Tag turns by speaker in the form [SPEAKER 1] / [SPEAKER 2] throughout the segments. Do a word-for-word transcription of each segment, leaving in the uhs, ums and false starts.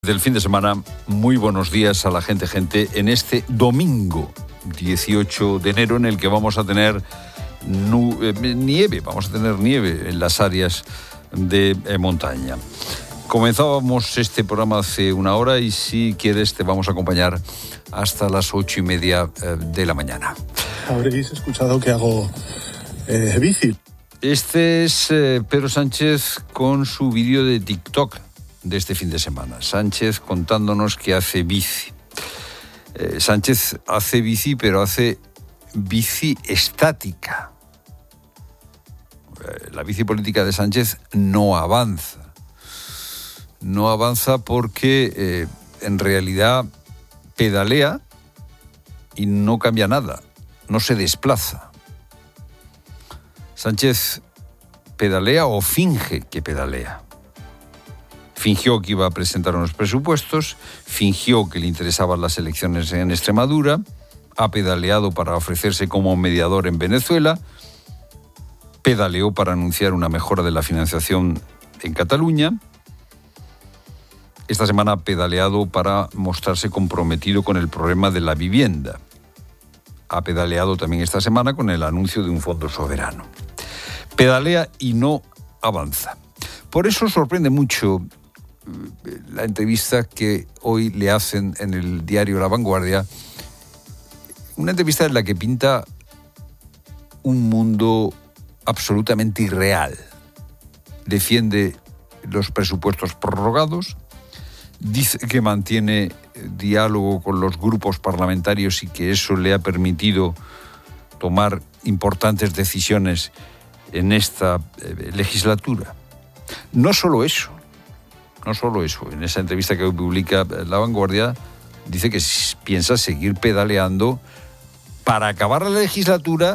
[SPEAKER 1] Del fin de semana, muy buenos días a la gente, gente, en este domingo dieciocho de enero en el que vamos a tener nu- eh, nieve, vamos a tener nieve en las áreas de eh, montaña. Comenzábamos este programa hace una hora y si quieres te vamos a acompañar hasta las ocho y media eh, de la mañana.
[SPEAKER 2] Habréis escuchado que hago eh, bici.
[SPEAKER 1] Este es eh, Pedro Sánchez con su vídeo de TikTok de este fin de semana. Sánchez contándonos que hace bici. Eh, Sánchez hace bici, pero hace bici estática. Eh, la bici política de Sánchez no avanza. No avanza porque eh, en realidad pedalea y no cambia nada. No se desplaza. Sánchez pedalea o finge que pedalea. Fingió que iba a presentar unos presupuestos, fingió que le interesaban las elecciones en Extremadura, ha pedaleado para ofrecerse como mediador en Venezuela, pedaleó para anunciar una mejora de la financiación en Cataluña. Esta semana ha pedaleado para mostrarse comprometido con el problema de la vivienda. Ha pedaleado también esta semana con el anuncio de un fondo soberano. Pedalea y no avanza. Por eso sorprende mucho la entrevista que hoy le hacen en el diario La Vanguardia, una entrevista en la que pinta un mundo absolutamente irreal. Defiende los presupuestos prorrogados, dice que mantiene diálogo con los grupos parlamentarios y que eso le ha permitido tomar importantes decisiones en esta eh, legislatura. No solo eso, no solo eso. En esa entrevista que hoy publica La Vanguardia, dice que piensa seguir pedaleando para acabar la legislatura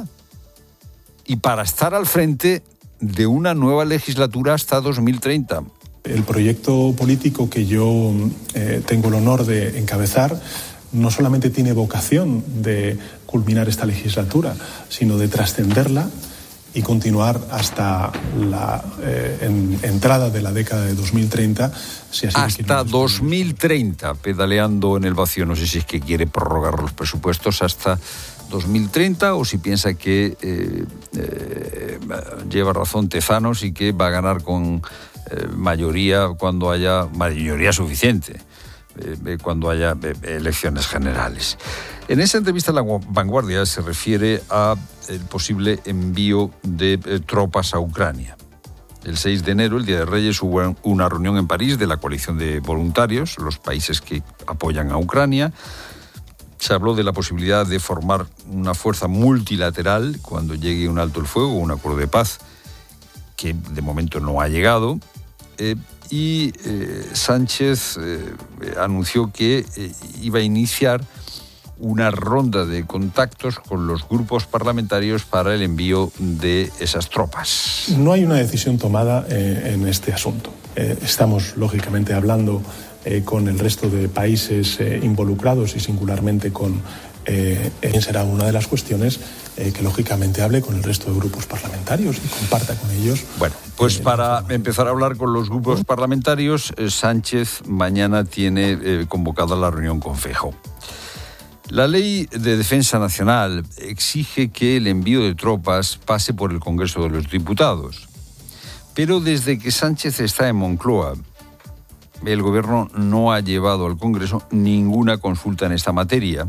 [SPEAKER 1] y para estar al frente de una nueva legislatura hasta dos mil treinta.
[SPEAKER 2] El proyecto político que yo eh, tengo el honor de encabezar no solamente tiene vocación de culminar esta legislatura, sino de trascenderla y continuar hasta la eh, en, entrada de la década de dos mil treinta. Si así
[SPEAKER 1] hasta dos mil treinta, pedaleando en el vacío. No sé si es que quiere prorrogar los presupuestos hasta dos mil treinta o si piensa que eh, eh, lleva razón Tezanos y que va a ganar con eh, mayoría cuando haya mayoría suficiente, eh, cuando haya eh, elecciones generales. En esa entrevista La Vanguardia se refiere a el posible envío de eh, tropas a Ucrania. El seis de enero, el Día de Reyes, hubo una reunión en París de la coalición de voluntarios, los países que apoyan a Ucrania. Se habló de la posibilidad de formar una fuerza multilateral cuando llegue un alto el fuego, un acuerdo de paz, que de momento no ha llegado. Eh, y eh, Sánchez eh, anunció que eh, iba a iniciar una ronda de contactos con los grupos parlamentarios para el envío de esas tropas.
[SPEAKER 2] No hay una decisión tomada eh, en este asunto. Eh, estamos, lógicamente, hablando eh, con el resto de países eh, involucrados y singularmente con eh, quién será una de las cuestiones eh, que, lógicamente, hable con el resto de grupos parlamentarios y comparta con ellos.
[SPEAKER 1] Bueno, pues eh, para empezar a hablar con los grupos parlamentarios, eh, Sánchez mañana tiene eh, convocada la reunión con Feijóo. La Ley de Defensa Nacional exige que el envío de tropas pase por el Congreso de los Diputados. Pero desde que Sánchez está en Moncloa, el Gobierno no ha llevado al Congreso ninguna consulta en esta materia,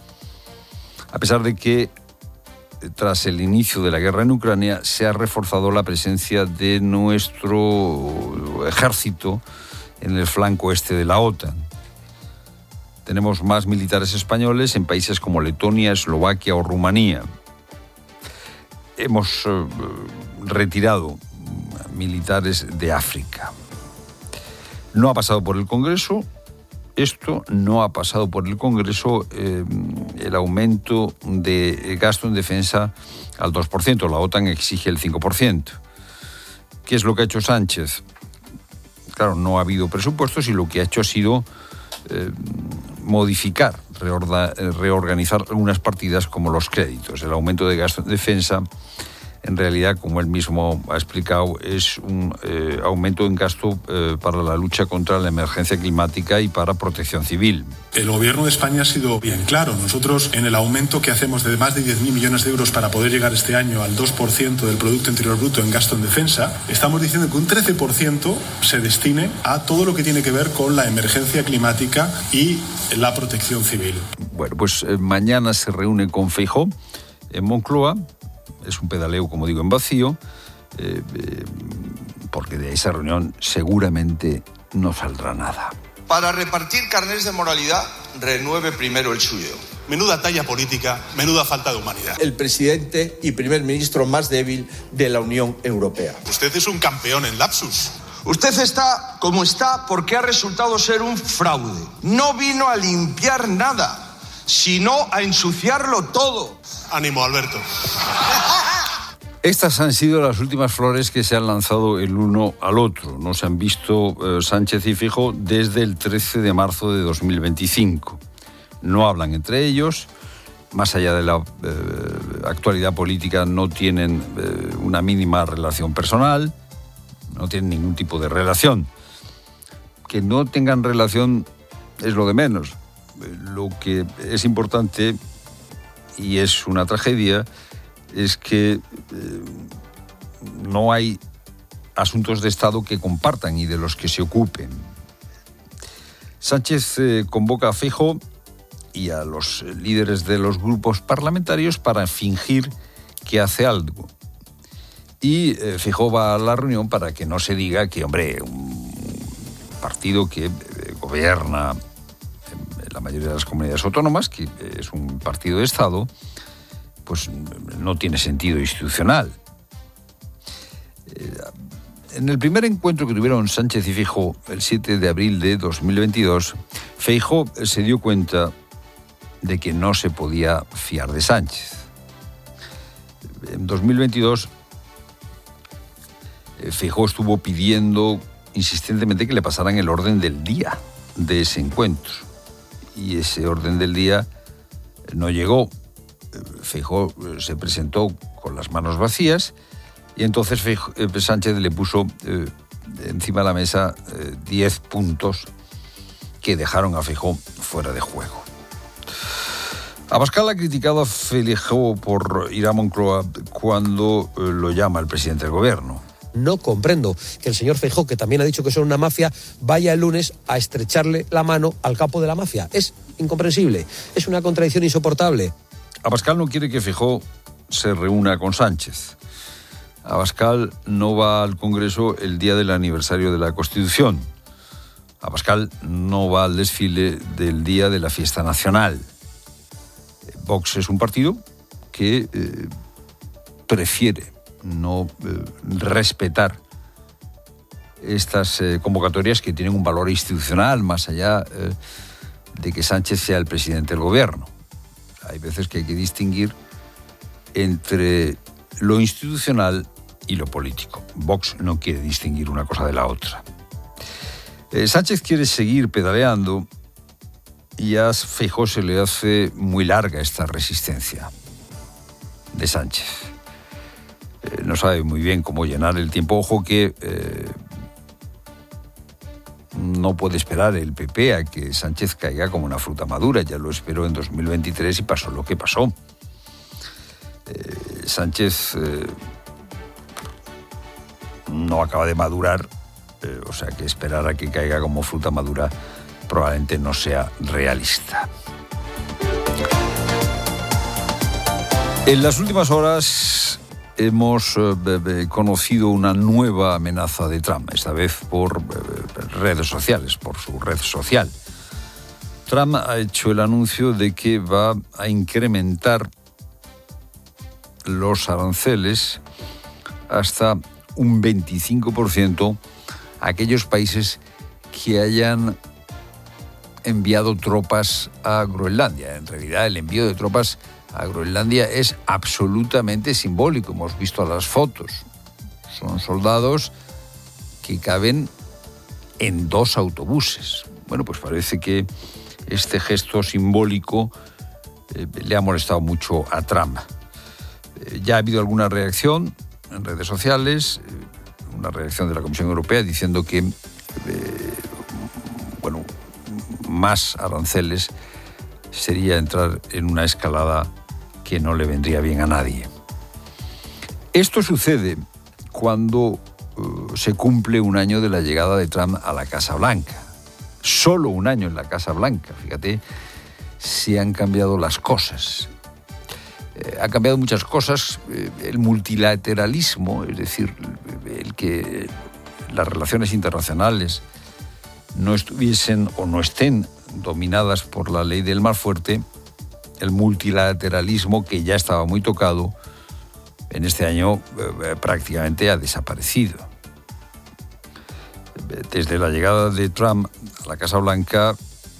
[SPEAKER 1] a pesar de que, tras el inicio de la guerra en Ucrania, se ha reforzado la presencia de nuestro ejército en el flanco este de la OTAN. Tenemos más militares españoles en países como Letonia, Eslovaquia o Rumanía. Hemos eh, retirado militares de África. No ha pasado por el Congreso. Esto no ha pasado por el Congreso eh, el aumento de gasto en defensa al dos por ciento. La OTAN exige el cinco por ciento. ¿Qué es lo que ha hecho Sánchez? Claro, no ha habido presupuestos y lo que ha hecho ha sido Eh, modificar, reorda, reorganizar algunas partidas como los créditos. El aumento de gasto en defensa en realidad, como él mismo ha explicado, es un eh, aumento en gasto eh, para la lucha contra la emergencia climática y para protección civil.
[SPEAKER 2] El gobierno de España ha sido bien claro. Nosotros, en el aumento que hacemos de más de diez mil millones de euros para poder llegar este año al dos por ciento del Producto Interior Bruto en gasto en defensa, estamos diciendo que un trece por ciento se destine a todo lo que tiene que ver con la emergencia climática y la protección civil.
[SPEAKER 1] Bueno, pues eh, mañana se reúne con Feijóo en Moncloa. Es un pedaleo, como digo, en vacío, eh, eh, porque de esa reunión seguramente no saldrá nada.
[SPEAKER 3] Para repartir carnets de moralidad, renueve primero el suyo.
[SPEAKER 4] Menuda talla política, menuda falta de humanidad.
[SPEAKER 5] El presidente y primer ministro más débil de la Unión Europea.
[SPEAKER 4] Usted es un campeón en lapsus.
[SPEAKER 3] Usted está como está porque ha resultado ser un fraude. No vino a limpiar nada, sino a ensuciarlo todo.
[SPEAKER 4] Ánimo, Alberto.
[SPEAKER 1] Estas han sido las últimas flores que se han lanzado el uno al otro. No se han visto eh, Sánchez y Feijóo desde el trece de marzo de dos mil veinticinco. No hablan entre ellos. Más allá de la eh, actualidad política, no tienen eh, una mínima relación personal. No tienen ningún tipo de relación. Que no tengan relación es lo de menos. Lo que es importante, y es una tragedia, es que eh, no hay asuntos de Estado que compartan y de los que se ocupen. Sánchez eh, convoca a Feijóo y a los líderes de los grupos parlamentarios para fingir que hace algo. Y eh, Feijóo va a la reunión para que no se diga que, hombre, un partido que eh, gobierna en la mayoría de las comunidades autónomas, que es un partido de Estado, pues no tiene sentido institucional. Eh, en el primer encuentro que tuvieron Sánchez y Feijóo, el siete de abril de dos mil veintidós, Feijóo se dio cuenta de que no se podía fiar de Sánchez. En dos mil veintidós, Feijóo estuvo pidiendo insistentemente que le pasaran el orden del día de ese encuentro. Y ese orden del día no llegó. Feijóo se presentó con las manos vacías y entonces Feijóo, eh, Sánchez le puso eh, encima de la mesa eh, diez puntos que dejaron a Feijóo fuera de juego. Abascal ha criticado a Feijóo por ir a Moncloa cuando eh, lo llama el presidente del gobierno.
[SPEAKER 6] No comprendo que el señor Feijóo, que también ha dicho que son una mafia, vaya el lunes a estrecharle la mano al capo de la mafia. Es incomprensible, es una contradicción insoportable.
[SPEAKER 1] Abascal no quiere que Feijóo se reúna con Sánchez. Abascal no va al Congreso el día del aniversario de la Constitución. Abascal no va al desfile del día de la fiesta nacional. Vox es un partido que eh, prefiere no eh, respetar estas eh, convocatorias que tienen un valor institucional más allá eh, de que Sánchez sea el presidente del gobierno. Hay veces que hay que distinguir entre lo institucional y lo político. Vox no quiere distinguir una cosa de la otra. Eh, Sánchez quiere seguir pedaleando y a Feijóo se le hace muy larga esta resistencia de Sánchez. Eh, no sabe muy bien cómo llenar el tiempo. Ojo que eh, no puede esperar el P P a que Sánchez caiga como una fruta madura. Ya lo esperó en dos mil veintitrés y pasó lo que pasó. Eh, Sánchez eh, no acaba de madurar, eh, o sea que esperar a que caiga como fruta madura probablemente no sea realista. En las últimas horas hemos eh, conocido una nueva amenaza de Trump, esta vez por eh, redes sociales, por su red social. Trump ha hecho el anuncio de que va a incrementar los aranceles hasta un veinticinco por ciento a aquellos países que hayan enviado tropas a Groenlandia. En realidad, el envío de tropas a Groenlandia es absolutamente simbólico. Hemos visto las fotos. Son soldados que caben en dos autobuses. Bueno, pues parece que este gesto simbólico eh, le ha molestado mucho a Trump. Eh, ya ha habido alguna reacción en redes sociales, eh, una reacción de la Comisión Europea diciendo que, eh, bueno, más aranceles sería entrar en una escalada que no le vendría bien a nadie. Esto sucede cuando uh, se cumple un año de la llegada de Trump a la Casa Blanca. Solo un año en la Casa Blanca, fíjate, si han cambiado las cosas. Eh, han cambiado muchas cosas. Eh, el multilateralismo, es decir, el que las relaciones internacionales no estuviesen o no estén dominadas por la ley del más fuerte, el multilateralismo, que ya estaba muy tocado, en este año eh, prácticamente ha desaparecido. Desde la llegada de Trump a la Casa Blanca,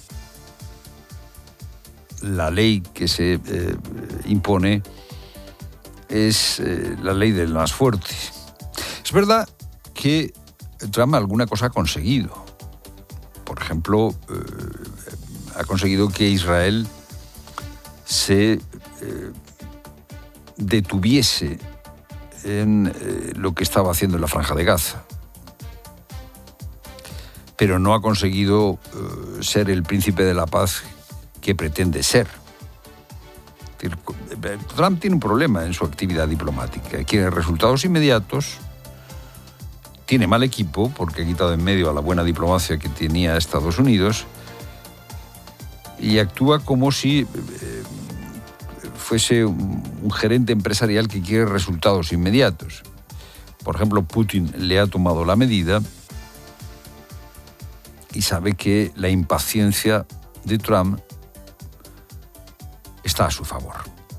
[SPEAKER 1] la ley que se eh, impone es eh, la ley del más fuerte. Es verdad que Trump alguna cosa ha conseguido. Por ejemplo, eh, ha conseguido que Israel se eh, detuviese en eh, lo que estaba haciendo en la Franja de Gaza. Pero no ha conseguido eh, ser el príncipe de la paz que pretende ser. Es decir, Trump tiene un problema en su actividad diplomática. Quiere resultados inmediatos, tiene mal equipo porque ha quitado en medio a la buena diplomacia que tenía Estados Unidos y actúa como si eh, fuese un, un gerente empresarial que quiere resultados inmediatos. Por ejemplo, Putin le ha tomado la medida y sabe que la impaciencia de Trump está a su favor.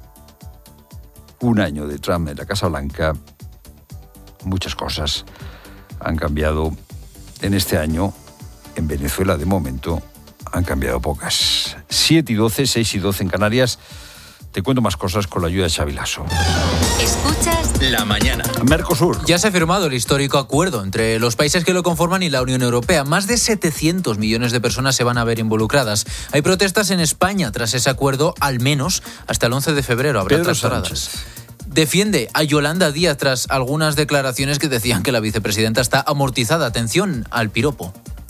[SPEAKER 1] Un año de Trump en la Casa Blanca, muchas cosas han cambiado en este año. En Venezuela, de momento, han cambiado pocas. siete y doce, seis y doce en Canarias. Te cuento más cosas con la ayuda de Xavi Lasso.
[SPEAKER 7] Escuchas La Mañana.
[SPEAKER 1] Mercosur.
[SPEAKER 8] Ya se ha firmado el histórico acuerdo entre los países que lo conforman y la Unión Europea. Más de setecientos millones de personas se van a ver involucradas. Hay protestas en España tras ese acuerdo, al menos hasta el once de febrero. Habrá
[SPEAKER 1] Pedro
[SPEAKER 8] tractoradas.
[SPEAKER 1] Sánchez
[SPEAKER 8] Defiende a Yolanda Díaz tras algunas declaraciones que decían que la vicepresidenta está amortizada. Atención al piropo.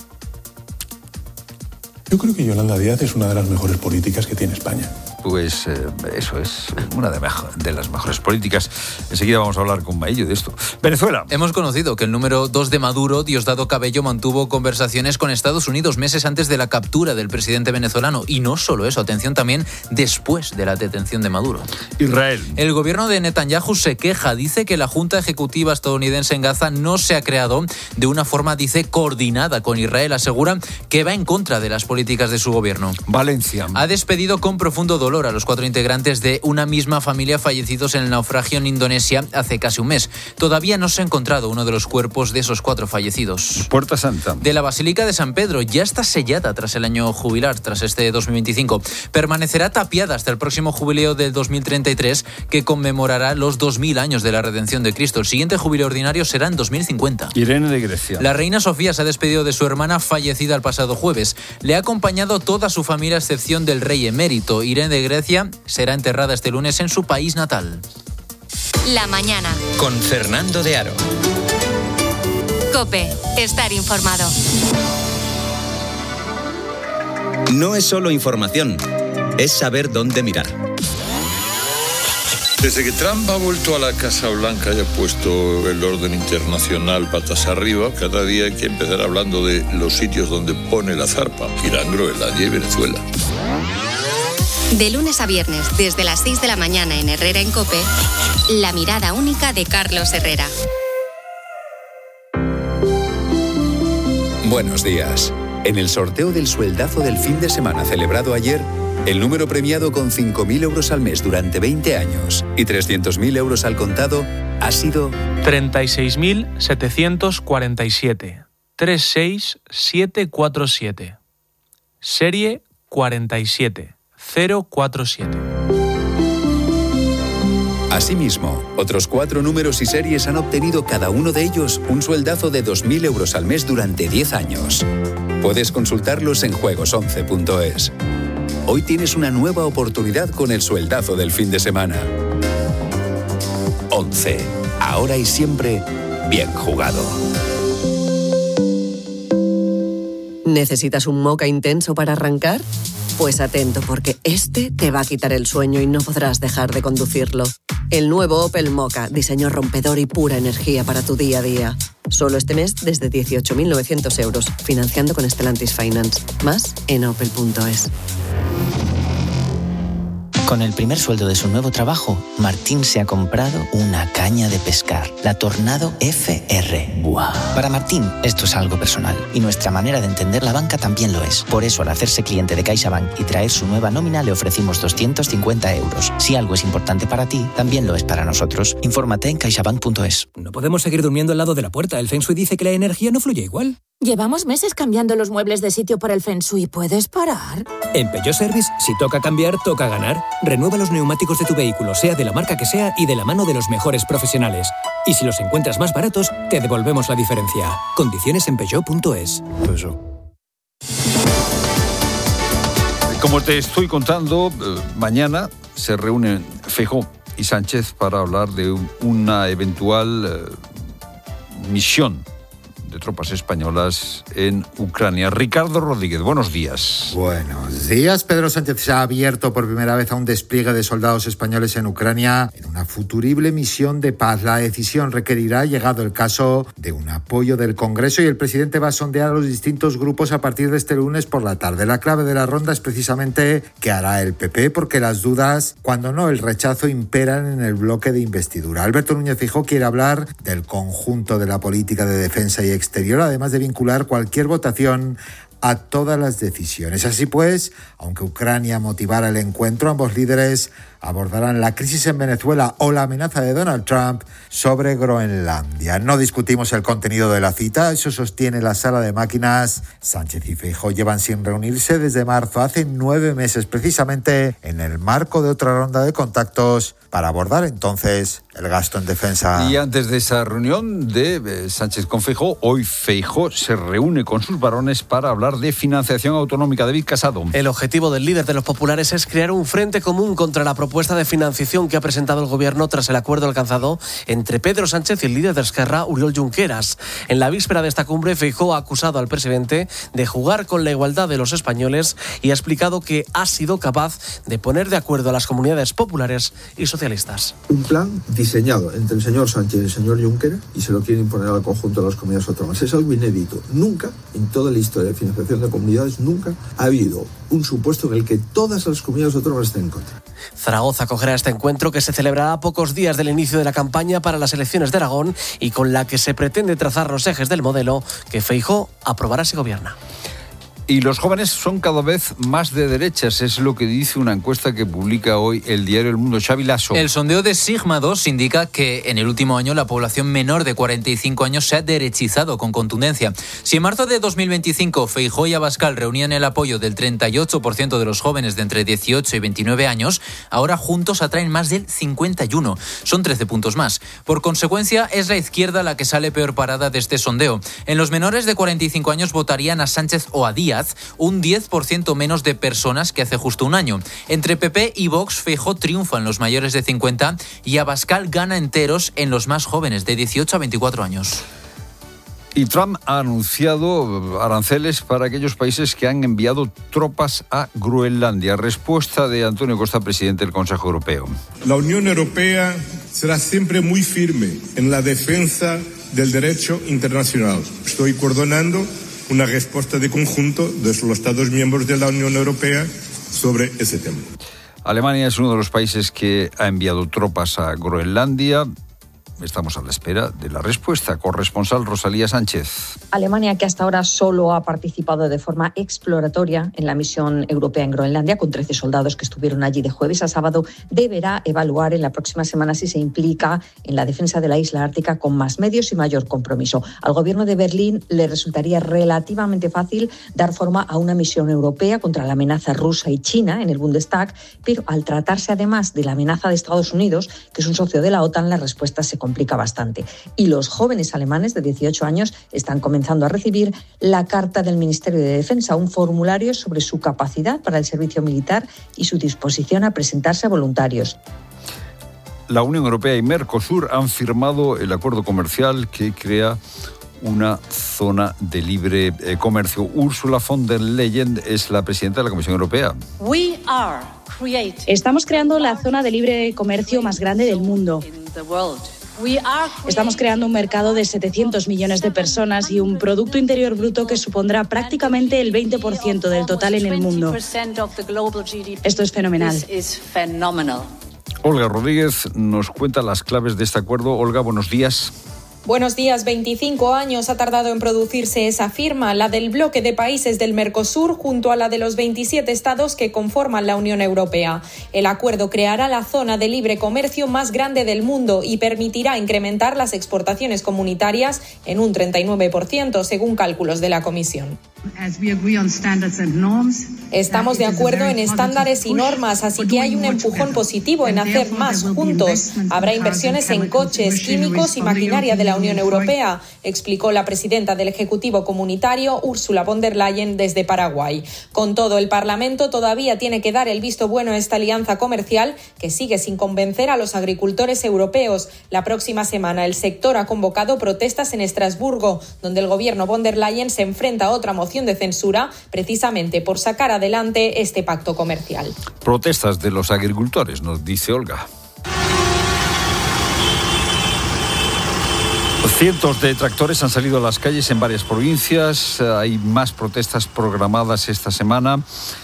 [SPEAKER 2] Yo creo que Yolanda Díaz es una de las mejores políticas que tiene España.
[SPEAKER 1] Pues eh, eso es una de, mejo- de las mejores políticas. Enseguida vamos a hablar con Maillo de esto. Venezuela.
[SPEAKER 8] Hemos conocido que el número dos de Maduro, Diosdado Cabello, mantuvo conversaciones con Estados Unidos meses antes de la captura del presidente venezolano. Y no solo eso, atención también después de la detención de Maduro.
[SPEAKER 1] Israel.
[SPEAKER 8] El gobierno de Netanyahu se queja, dice que la Junta Ejecutiva estadounidense en Gaza no se ha creado de una forma, dice, coordinada con Israel. Asegura que va en contra de las políticas de su gobierno.
[SPEAKER 1] Valencia.
[SPEAKER 8] Ha despedido con profundo dolor a los cuatro integrantes de una misma familia fallecidos en el naufragio en Indonesia hace casi un mes. Todavía no se ha encontrado uno de los cuerpos de esos cuatro fallecidos.
[SPEAKER 1] Puerta Santa.
[SPEAKER 8] De la Basílica de San Pedro ya está sellada tras el año jubilar, tras este dos mil veinticinco. Permanecerá tapiada hasta el próximo jubileo del dos mil treinta y tres, que conmemorará los dos mil años de la redención de Cristo. El siguiente jubileo ordinario será en dos mil cincuenta.
[SPEAKER 1] Irene de Grecia.
[SPEAKER 8] La reina Sofía se ha despedido de su hermana fallecida el pasado jueves. Le ha acompañado toda su familia a excepción del rey emérito. Irene de Grecia será enterrada este lunes en su país natal.
[SPEAKER 7] La Mañana.
[SPEAKER 9] Con Fernando de Aro.
[SPEAKER 7] COPE. Estar informado.
[SPEAKER 9] No es solo información, es saber dónde mirar.
[SPEAKER 10] Desde que Trump ha vuelto a la Casa Blanca y ha puesto el orden internacional patas arriba, cada día hay que empezar hablando de los sitios donde pone la zarpa. Irán, Groenlandia y Venezuela.
[SPEAKER 7] De lunes a viernes, desde las seis de la mañana en Herrera en COPE, la mirada única de Carlos Herrera.
[SPEAKER 11] Buenos días. En el sorteo del sueldazo del fin de semana celebrado ayer, el número premiado con cinco mil euros al mes durante veinte años y trescientos mil euros al contado ha sido
[SPEAKER 12] treinta y seis mil setecientos cuarenta y siete. treinta y seis mil setecientos cuarenta y siete. Serie cuarenta y siete cero cuarenta y siete.
[SPEAKER 11] Asimismo, otros cuatro números y series han obtenido cada uno de ellos un sueldazo de dos mil euros al mes durante diez años. Puedes consultarlos en juegos once punto es. Hoy tienes una nueva oportunidad con el sueldazo del fin de semana. once. Ahora y siempre, bien jugado.
[SPEAKER 13] ¿Necesitas un moca intenso para arrancar? Pues atento, porque este te va a quitar el sueño y no podrás dejar de conducirlo. El nuevo Opel Mokka, diseño rompedor y pura energía para tu día a día. Solo este mes desde dieciocho mil novecientos euros, financiando con Stellantis Finance. Más en opel punto es.
[SPEAKER 14] Con el primer sueldo de su nuevo trabajo, Martín se ha comprado una caña de pescar, la Tornado F R. ¡Buah! Para Martín, esto es algo personal y nuestra manera de entender la banca también lo es. Por eso, al hacerse cliente de CaixaBank y traer su nueva nómina, le ofrecimos doscientos cincuenta euros. Si algo es importante para ti, también lo es para nosotros. Infórmate en caixabank punto es.
[SPEAKER 15] No podemos seguir durmiendo al lado de la puerta. El Feng Shui dice que la energía no fluye igual.
[SPEAKER 16] Llevamos meses cambiando los muebles de sitio por el Feng Shui. ¿Puedes parar?
[SPEAKER 15] En Peugeot Service, si toca cambiar, toca ganar. Renueva los neumáticos de tu vehículo, sea de la marca que sea y de la mano de los mejores profesionales. Y si los encuentras más baratos, te devolvemos la diferencia. Condiciones en peugeot punto es.
[SPEAKER 1] Como te estoy contando, mañana se reúnen Feijóo y Sánchez para hablar de una eventual eh, misión de tropas españolas en Ucrania. Ricardo Rodríguez, buenos días.
[SPEAKER 17] Buenos días. Pedro Sánchez se ha abierto por primera vez a un despliegue de soldados españoles en Ucrania en una futurible misión de paz. La decisión requerirá, llegado el caso, de un apoyo del Congreso y el presidente va a sondear a los distintos grupos a partir de este lunes por la tarde. La clave de la ronda es precisamente qué hará el P P, porque las dudas, cuando no el rechazo, imperan en el bloque de investidura. Alberto Núñez Feijóo quiere hablar del conjunto de la política de defensa y exterior, además de vincular cualquier votación a todas las decisiones. Así pues, aunque Ucrania motivara el encuentro, ambos líderes abordarán la crisis en Venezuela o la amenaza de Donald Trump sobre Groenlandia. No discutimos el contenido de la cita, eso sostiene la sala de máquinas. Sánchez y Feijóo llevan sin reunirse desde marzo, hace nueve meses, precisamente en el marco de otra ronda de contactos para abordar entonces el gasto en defensa.
[SPEAKER 1] Y antes de esa reunión de Sánchez con Feijóo, hoy Feijóo se reúne con sus varones para hablar de financiación autonómica. David Casado.
[SPEAKER 6] El objetivo del líder de los populares es crear un frente común contra la propuesta de financiación que ha presentado el gobierno tras el acuerdo alcanzado entre Pedro Sánchez y el líder de Esquerra, Oriol Junqueras. En la víspera de esta cumbre, Feijóo ha acusado al presidente de jugar con la igualdad de los españoles y ha explicado que ha sido capaz de poner de acuerdo a las comunidades populares y socialistas.
[SPEAKER 18] Un plan diseñado entre el señor Sánchez y el señor Junqueras y se lo quieren imponer al conjunto de las comunidades autónomas. Es algo inédito. Nunca, en toda la historia de financiación de comunidades, nunca ha habido un supuesto en el que todas las comunidades autónomas estén en contra.
[SPEAKER 6] Zaragoza acogerá este encuentro que se celebrará a pocos días del inicio de la campaña para las elecciones de Aragón y con la que se pretende trazar los ejes del modelo que Feijóo aprobará si gobierna.
[SPEAKER 1] Y los jóvenes son cada vez más de derechas, es lo que dice una encuesta que publica hoy el diario El Mundo. Xavi Lasso.
[SPEAKER 8] El sondeo de Sigma dos indica que en el último año la población menor de cuarenta y cinco años se ha derechizado con contundencia. Si en marzo de dos mil veinticinco Feijóo y Abascal reunían el apoyo del treinta y ocho por ciento de los jóvenes de entre dieciocho y veintinueve años, ahora juntos atraen más del cincuenta y uno. Son trece puntos más. Por consecuencia, es la izquierda la que sale peor parada de este sondeo. En los menores de cuarenta y cinco años votarían a Sánchez o a Díaz, un diez por ciento menos de personas que hace justo un año. Entre P P y Vox, Feijóo triunfa en los mayores de cincuenta y Abascal gana enteros en los más jóvenes, de dieciocho a veinticuatro años.
[SPEAKER 1] Y Trump ha anunciado aranceles para aquellos países que han enviado tropas a Groenlandia. Respuesta de Antonio Costa, presidente del Consejo Europeo.
[SPEAKER 19] La Unión Europea será siempre muy firme en la defensa del derecho internacional. Estoy coordinando una respuesta de conjunto de los Estados miembros de la Unión Europea sobre ese tema.
[SPEAKER 1] Alemania es uno de los países que ha enviado tropas a Groenlandia. Estamos a la espera de la respuesta. Corresponsal Rosalía Sánchez.
[SPEAKER 20] Alemania, que hasta ahora solo ha participado de forma exploratoria en la misión europea en Groenlandia, con trece soldados que estuvieron allí de jueves a sábado, deberá evaluar en la próxima semana si se implica en la defensa de la isla ártica con más medios y mayor compromiso. Al gobierno de Berlín le resultaría relativamente fácil dar forma a una misión europea contra la amenaza rusa y China en el Bundestag, pero al tratarse además de la amenaza de Estados Unidos, que es un socio de la OTAN, la respuesta se complica bastante. Y los jóvenes alemanes de dieciocho años están comenzando a recibir la carta del Ministerio de Defensa, un formulario sobre su capacidad para el servicio militar y su disposición a presentarse a voluntarios.
[SPEAKER 1] La Unión Europea y Mercosur han firmado el acuerdo comercial que crea una zona de libre eh, comercio. Ursula von der Leyen es la presidenta de la Comisión Europea.
[SPEAKER 21] We are creating Estamos creando la zona de libre comercio más grande del mundo. Estamos creando un mercado de setecientos millones de personas y un Producto Interior Bruto que supondrá prácticamente el veinte por ciento del total en el mundo. Esto es fenomenal.
[SPEAKER 1] Olga Rodríguez nos cuenta las claves de este acuerdo. Olga, buenos días.
[SPEAKER 22] Buenos días. veinticinco años ha tardado en producirse esa firma, la del bloque de países del Mercosur junto a la de los veintisiete estados que conforman la Unión Europea. El acuerdo creará la zona de libre comercio más grande del mundo y permitirá incrementar las exportaciones comunitarias en un treinta y nueve por ciento, según cálculos de la Comisión. Estamos de acuerdo en estándares y normas, así que hay un empujón positivo en hacer más juntos. Habrá inversiones en coches, químicos y maquinaria de la Unión Europea, explicó la presidenta del Ejecutivo Comunitario, Ursula von der Leyen, desde Paraguay. Con todo, el Parlamento todavía tiene que dar el visto bueno a esta alianza comercial que sigue sin convencer a los agricultores europeos. La próxima semana el sector ha convocado protestas en Estrasburgo, donde el gobierno von der Leyen se enfrenta a otra moción de censura precisamente por sacar adelante este pacto comercial.
[SPEAKER 1] Protestas de los agricultores, nos dice Olga. Cientos de tractores han salido a las calles en varias provincias. Hay más protestas programadas esta semana.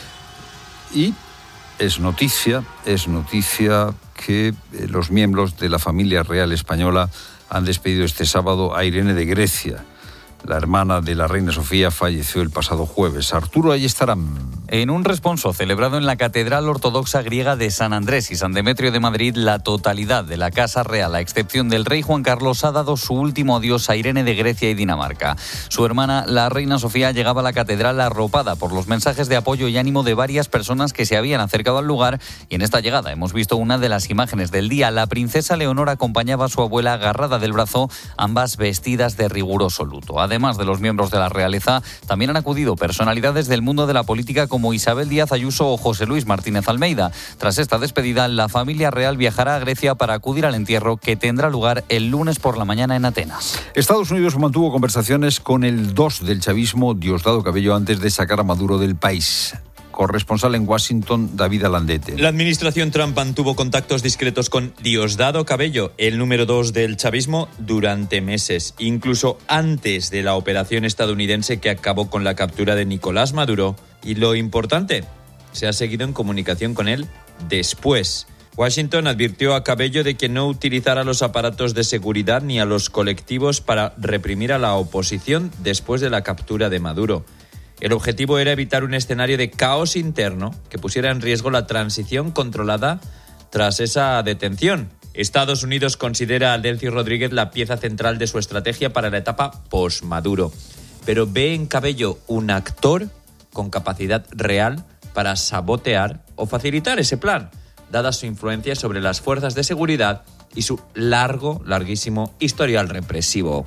[SPEAKER 1] Y es noticia, es noticia que los miembros de la familia real española han despedido este sábado a Irene de Grecia. La hermana de la reina Sofía falleció el pasado jueves. Arturo Ayestarán.
[SPEAKER 23] En un responso celebrado en la Catedral Ortodoxa Griega de San Andrés y San Demetrio de Madrid, la totalidad de la Casa Real, a excepción del rey Juan Carlos, ha dado su último adiós a Irene de Grecia y Dinamarca. Su hermana, la reina Sofía, llegaba a la catedral arropada por los mensajes de apoyo y ánimo de varias personas que se habían acercado al lugar, y en esta llegada hemos visto una de las imágenes del día. La princesa Leonor acompañaba a su abuela agarrada del brazo, ambas vestidas de riguroso luto. Además de los miembros de la realeza, también han acudido personalidades del mundo de la política como Isabel Díaz Ayuso o José Luis Martínez Almeida. Tras esta despedida, la familia real viajará a Grecia para acudir al entierro que tendrá lugar el lunes por la mañana en Atenas.
[SPEAKER 1] Estados Unidos mantuvo conversaciones con el dos del chavismo, Diosdado Cabello, antes de sacar a Maduro del país. Corresponsal en Washington, David Alandete.
[SPEAKER 24] La administración Trump mantuvo contactos discretos con Diosdado Cabello, el número dos del chavismo, durante meses, incluso antes de la operación estadounidense que acabó con la captura de Nicolás Maduro. Y lo importante, se ha seguido en comunicación con él después. Washington advirtió a Cabello de que no utilizara los aparatos de seguridad ni a los colectivos para reprimir a la oposición después de la captura de Maduro. El objetivo era evitar un escenario de caos interno que pusiera en riesgo la transición controlada tras esa detención. Estados Unidos considera a Delcy Rodríguez la pieza central de su estrategia para la etapa post-Maduro, pero ve en Cabello un actor con capacidad real para sabotear o facilitar ese plan, dada su influencia sobre las fuerzas de seguridad y su largo, larguísimo historial represivo.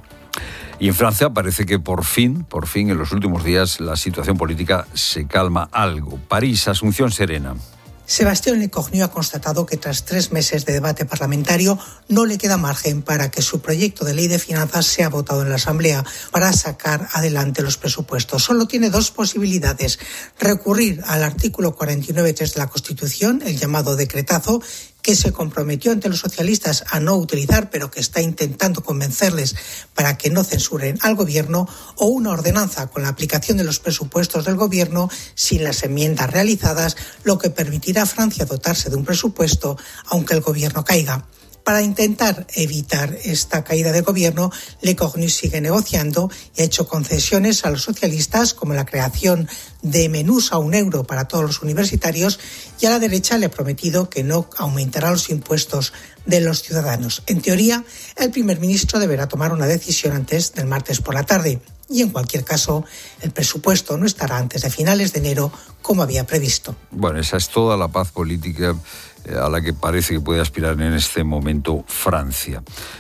[SPEAKER 1] Y en Francia parece que por fin, por fin, en los últimos días, la situación política se calma algo. París, Asunción Serena.
[SPEAKER 25] Sébastien Lecornu ha constatado que tras tres meses de debate parlamentario no le queda margen para que su proyecto de ley de finanzas sea votado en la Asamblea para sacar adelante los presupuestos. Solo tiene dos posibilidades: recurrir al artículo cuarenta y nueve punto tres de la Constitución, el llamado decretazo, que se comprometió ante los socialistas a no utilizar, pero que está intentando convencerles para que no censuren al gobierno, o una ordenanza con la aplicación de los presupuestos del gobierno sin las enmiendas realizadas, lo que permitirá a Francia dotarse de un presupuesto aunque el gobierno caiga. Para intentar evitar esta caída del gobierno, Lecornu sigue negociando y ha hecho concesiones a los socialistas, como la creación de menús a un euro para todos los universitarios, y a la derecha le ha prometido que no aumentará los impuestos de los ciudadanos. En teoría, el primer ministro deberá tomar una decisión antes del martes por la tarde. Y en cualquier caso, el presupuesto no estará antes de finales de enero, como había previsto.
[SPEAKER 1] Bueno, esa es toda la paz política a la que parece que puede aspirar en este momento Francia.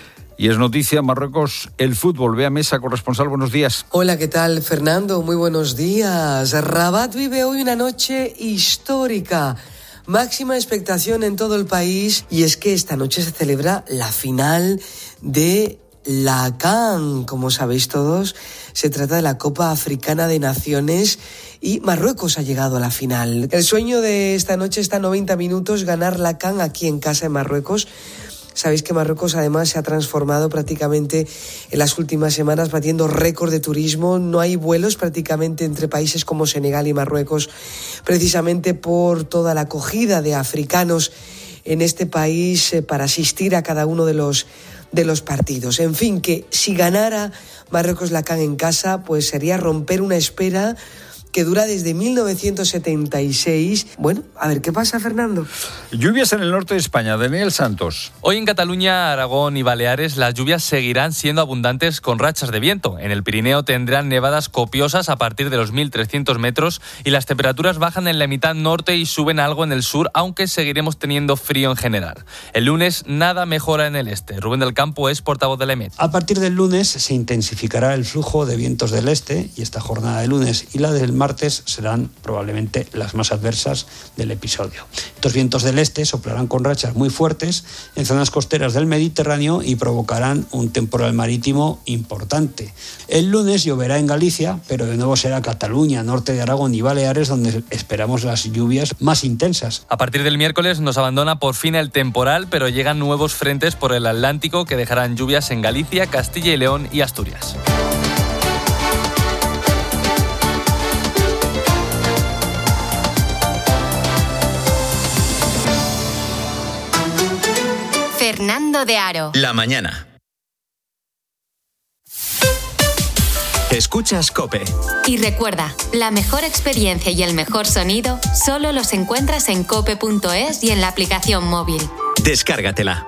[SPEAKER 1] Y es noticia, Marruecos, el fútbol. Bea Mesa, corresponsal, buenos días.
[SPEAKER 26] Hola, ¿qué tal, Fernando? Muy buenos días. Rabat vive hoy una noche histórica.
[SPEAKER 2] máxima expectación en todo el país, y es que esta noche se celebra la final de la C A N. Como sabéis todos, se trata de la Copa Africana de Naciones y Marruecos ha llegado a la final. El sueño de esta noche está a noventa minutos, ganar la C A N aquí en casa en Marruecos. Sabéis que Marruecos además se ha transformado prácticamente en las últimas semanas, batiendo récord de turismo. No hay vuelos prácticamente entre países como Senegal y Marruecos, precisamente por toda la acogida de africanos en este país eh, para asistir a cada uno de los, de los partidos. En fin, que si ganara Marruecos la C A N en casa, pues sería romper una espera que dura desde mil novecientos setenta y seis. Bueno, a ver, ¿qué pasa, Fernando?
[SPEAKER 1] Lluvias en el norte de España. Daniel Santos.
[SPEAKER 12] Hoy en Cataluña, Aragón y Baleares las lluvias seguirán siendo abundantes con rachas de viento. En el Pirineo tendrán nevadas copiosas a partir de los mil trescientos metros y las temperaturas bajan en la mitad norte y suben algo en el sur, aunque seguiremos teniendo frío en general. El lunes nada mejora en el este. Rubén del Campo es portavoz de la E M E T.
[SPEAKER 3] A partir del lunes se intensificará el flujo de vientos del este y esta jornada de lunes y la del martes serán probablemente las más adversas del episodio. Estos vientos del este soplarán con rachas muy fuertes en zonas costeras del Mediterráneo y provocarán un temporal marítimo importante. El lunes lloverá en Galicia, pero de nuevo será Cataluña, norte de Aragón y Baleares donde esperamos las lluvias más intensas.
[SPEAKER 12] A partir del miércoles nos abandona por fin el temporal, pero llegan nuevos frentes por el Atlántico que dejarán lluvias en Galicia, Castilla y León y Asturias.
[SPEAKER 7] Fernando de Aro.
[SPEAKER 4] La mañana. Escuchas COPE.
[SPEAKER 7] Y recuerda, la mejor experiencia y el mejor sonido solo los encuentras en cope punto es y en la aplicación móvil.
[SPEAKER 4] Descárgatela.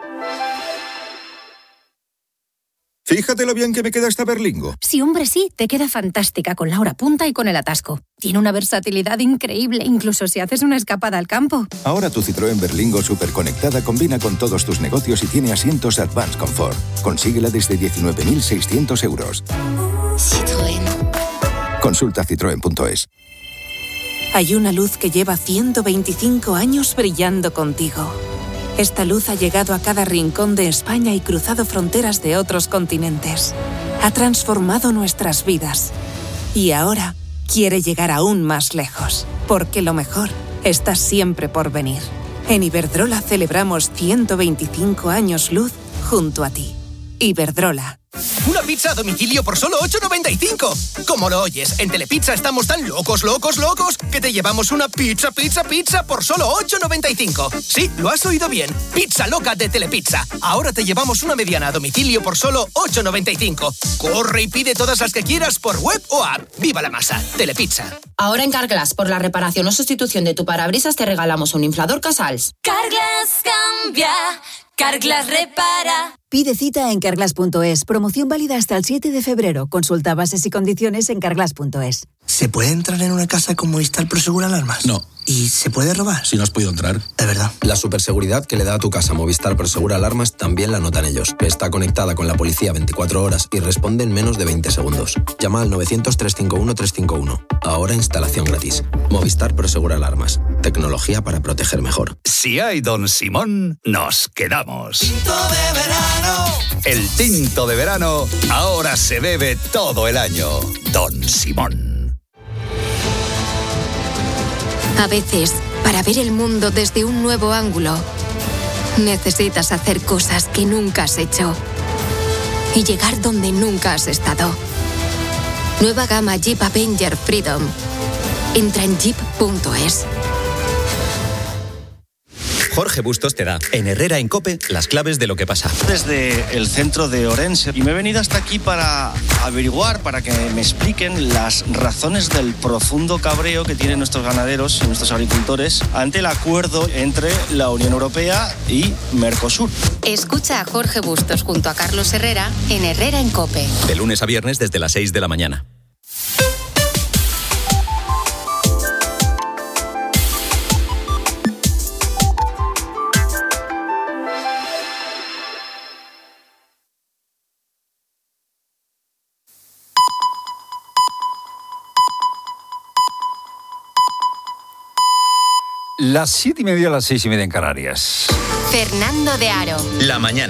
[SPEAKER 5] Fíjate lo bien que me queda esta Berlingo.
[SPEAKER 9] Sí, hombre, sí, te queda fantástica con la hora punta y con el atasco. Tiene una versatilidad increíble, incluso si haces una escapada al campo.
[SPEAKER 5] Ahora tu Citroën Berlingo superconectada combina con todos tus negocios y tiene asientos Advanced Comfort. Consíguela desde diecinueve mil seiscientos euros.
[SPEAKER 7] Citroën.
[SPEAKER 5] Consulta citroen punto es.
[SPEAKER 26] Hay una luz que lleva ciento veinticinco años brillando contigo. Esta luz ha llegado a cada rincón de España y cruzado fronteras de otros continentes. Ha transformado nuestras vidas. Y ahora quiere llegar aún más lejos, porque lo mejor está siempre por venir. En Iberdrola celebramos ciento veinticinco años luz junto a ti. Iberdrola.
[SPEAKER 27] Una pizza a domicilio por solo ocho noventa y cinco. Como lo oyes, en Telepizza estamos tan locos, locos, locos que te llevamos una pizza, pizza, pizza por solo ocho noventa y cinco. Sí, lo has oído bien. Pizza loca de Telepizza. Ahora te llevamos una mediana a domicilio por solo ocho noventa y cinco. Corre y pide todas las que quieras por web o app. ¡Viva la masa! Telepizza.
[SPEAKER 28] Ahora en Carglass, por la reparación o sustitución de tu parabrisas, te regalamos un inflador Casals.
[SPEAKER 29] Carglass cambia. Carglass repara.
[SPEAKER 30] Pide cita en carglass punto es. Promoción válida hasta el siete de febrero. Consulta bases y condiciones en carglass punto es.
[SPEAKER 31] ¿Se puede entrar en una casa con Movistar Prosegur Alarmas?
[SPEAKER 32] No.
[SPEAKER 31] ¿Y se puede robar?
[SPEAKER 32] Si no has podido entrar.
[SPEAKER 31] De verdad.
[SPEAKER 32] La superseguridad que le da a tu casa Movistar Prosegur Alarmas también la notan ellos. Está conectada con la policía veinticuatro horas y responde en menos de veinte segundos. Llama al novecientos, trescientos cincuenta y uno, trescientos cincuenta y uno. Ahora instalación gratis. Movistar Prosegur Alarmas. Tecnología para proteger mejor.
[SPEAKER 4] Si hay Don Simón, nos quedamos.
[SPEAKER 27] Tinto de verano.
[SPEAKER 4] El tinto de verano ahora se bebe todo el año. Don Simón.
[SPEAKER 7] A veces, para ver el mundo desde un nuevo ángulo, necesitas hacer cosas que nunca has hecho y llegar donde nunca has estado. Nueva gama Jeep Avenger Freedom. Entra en jeep punto es.
[SPEAKER 4] Jorge Bustos te da, en Herrera en COPE, las claves de lo que pasa.
[SPEAKER 33] Desde el centro de Orense y me he venido hasta aquí para averiguar, para que me expliquen las razones del profundo cabreo que tienen nuestros ganaderos y nuestros agricultores ante el acuerdo entre la Unión Europea y Mercosur.
[SPEAKER 7] Escucha a Jorge Bustos junto a Carlos Herrera en Herrera en COPE.
[SPEAKER 4] De lunes a viernes desde las seis de la mañana.
[SPEAKER 1] Las siete y media, las seis y media en Canarias.
[SPEAKER 29] Fernando de Aro.
[SPEAKER 4] La mañana.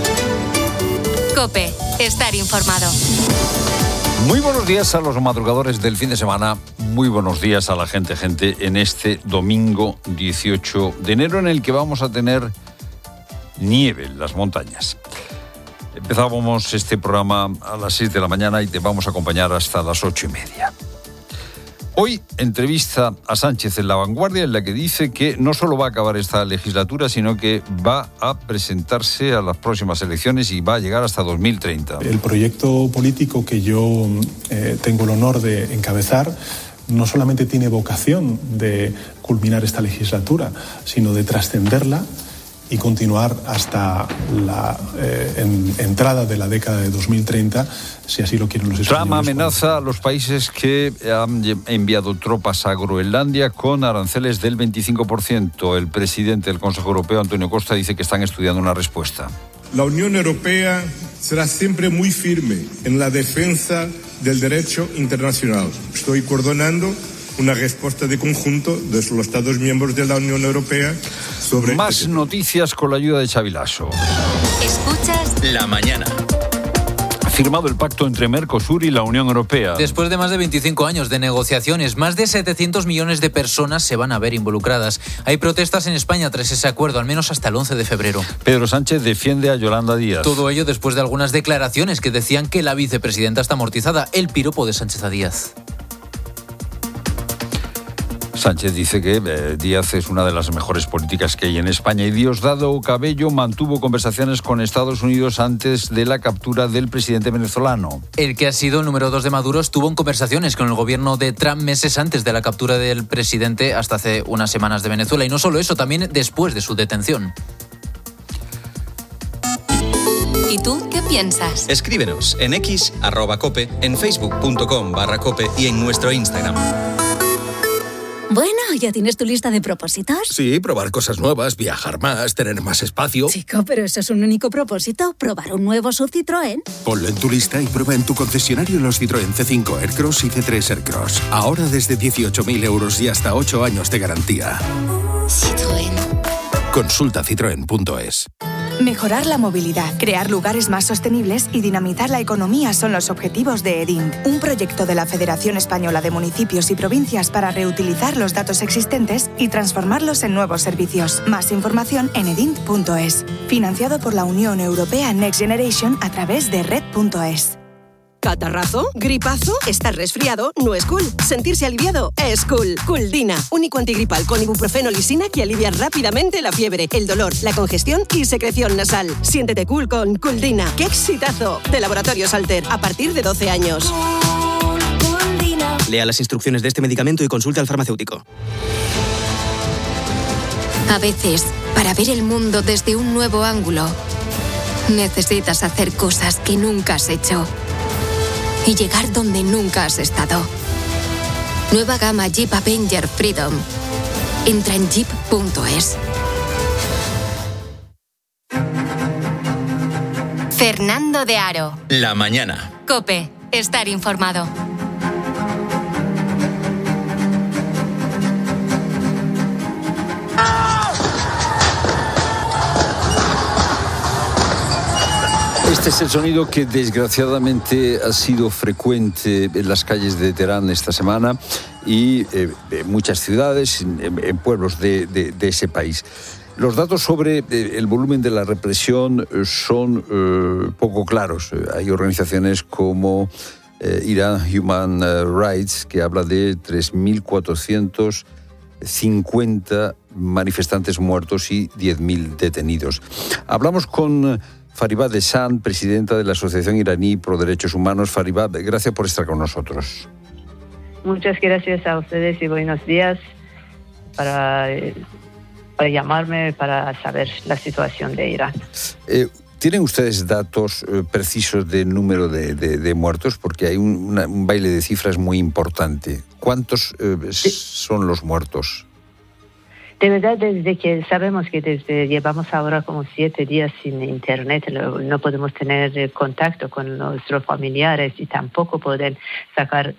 [SPEAKER 29] COPE. Estar informado.
[SPEAKER 1] Muy buenos días a los madrugadores del fin de semana. Muy buenos días a la gente, gente, en este domingo dieciocho de enero en el que vamos a tener nieve en las montañas. Empezábamos este programa a las seis de la mañana y te vamos a acompañar hasta las ocho y media. Hoy entrevista a Sánchez en La Vanguardia, en la que dice que no solo va a acabar esta legislatura, sino que va a presentarse a las próximas elecciones y va a llegar hasta dos mil treinta.
[SPEAKER 6] El proyecto político que yo eh, tengo el honor de encabezar no solamente tiene vocación de culminar esta legislatura, sino de trascenderla y continuar hasta la eh, en, entrada de la década de dos mil treinta, si así lo quieren los españoles.
[SPEAKER 1] Trump amenaza a los países que han enviado tropas a Groenlandia con aranceles del veinticinco por ciento. El presidente del Consejo Europeo, Antonio Costa, dice que están estudiando una respuesta.
[SPEAKER 8] La Unión Europea será siempre muy firme en la defensa del derecho internacional. Estoy coordinando una respuesta de conjunto de los Estados miembros de la Unión Europea sobre...
[SPEAKER 1] Más este noticias con la ayuda de Xavi Lasso.
[SPEAKER 29] Escuchas
[SPEAKER 4] La mañana.
[SPEAKER 1] Ha firmado el pacto entre Mercosur y la Unión Europea.
[SPEAKER 10] Después de más de veinticinco años de negociaciones, más de setecientos millones de personas se van a ver involucradas. Hay protestas en España tras ese acuerdo, al menos hasta el once de febrero.
[SPEAKER 1] Pedro Sánchez defiende a Yolanda Díaz.
[SPEAKER 10] Todo ello después de algunas declaraciones que decían que la vicepresidenta está amortizada. El piropo de Sánchez a Díaz.
[SPEAKER 1] Sánchez dice que eh, Díaz es una de las mejores políticas que hay en España y Diosdado Cabello mantuvo conversaciones con Estados Unidos antes de la captura del presidente venezolano.
[SPEAKER 10] El que ha sido el número dos de Maduro estuvo en conversaciones con el gobierno de Trump meses antes de la captura del presidente hasta hace unas semanas de Venezuela. Y no solo eso, también después de su detención.
[SPEAKER 29] ¿Y tú qué piensas?
[SPEAKER 4] Escríbenos en X, arroba cope, en facebook.com barra cope y en nuestro Instagram.
[SPEAKER 11] Bueno, ¿ya tienes tu lista de propósitos?
[SPEAKER 13] Sí, probar cosas nuevas, viajar más, tener más espacio.
[SPEAKER 11] Chico, pero eso es un único propósito, probar un nuevo S U V Citroën.
[SPEAKER 13] Ponlo en tu lista y prueba en tu concesionario los Citroën C cinco Aircross y C tres Aircross. Ahora desde dieciocho mil euros y hasta ocho años de garantía.
[SPEAKER 29] Citroën.
[SPEAKER 13] Consulta citroen punto es.
[SPEAKER 14] Mejorar la movilidad, crear lugares más sostenibles y dinamizar la economía son los objetivos de EDINT, un proyecto de la Federación Española de Municipios y Provincias para reutilizar los datos existentes y transformarlos en nuevos servicios. Más información en edint punto es. Financiado por la Unión Europea Next Generation a través de red punto es.
[SPEAKER 15] ¿Catarrazo? ¿Gripazo? ¿Estar resfriado? No es cool. Sentirse aliviado es cool. Cooldina, único antigripal con ibuprofeno lisina que alivia rápidamente la fiebre, el dolor, la congestión y secreción nasal. Siéntete cool con Cooldina. ¡Qué exitazo! De Laboratorios Alter, a partir de doce años.
[SPEAKER 16] Lea las instrucciones de este medicamento y consulte al farmacéutico.
[SPEAKER 7] A veces, para ver el mundo desde un nuevo ángulo, necesitas hacer cosas que nunca has hecho. Y llegar donde nunca has estado. Nueva gama Jeep Avenger Freedom. Entra en jeep punto es.
[SPEAKER 29] Fernando de Aro.
[SPEAKER 4] La mañana.
[SPEAKER 29] COPE. Estar informado.
[SPEAKER 1] Este es el sonido que desgraciadamente ha sido frecuente en las calles de Teherán esta semana y eh, en muchas ciudades, en, en pueblos de, de, de ese país. Los datos sobre eh, el volumen de la represión son eh, poco claros. Hay organizaciones como eh, Iran Human Rights que habla de tres mil cuatrocientos cincuenta manifestantes muertos y diez mil detenidos. Hablamos con Fariba Dehsan, presidenta de la Asociación Iraní Pro Derechos Humanos. Fariba, gracias por estar con nosotros.
[SPEAKER 17] Muchas gracias a ustedes y buenos días para, para llamarme para saber la situación de Irán.
[SPEAKER 1] Eh, ¿Tienen ustedes datos eh, precisos del número de, de, de muertos? Porque hay un, una, un baile de cifras muy importante. ¿Cuántos eh, sí. son los muertos?
[SPEAKER 17] De verdad, desde que sabemos que desde llevamos ahora como siete días sin internet, no, no podemos tener contacto con nuestros familiares y tampoco pueden sacar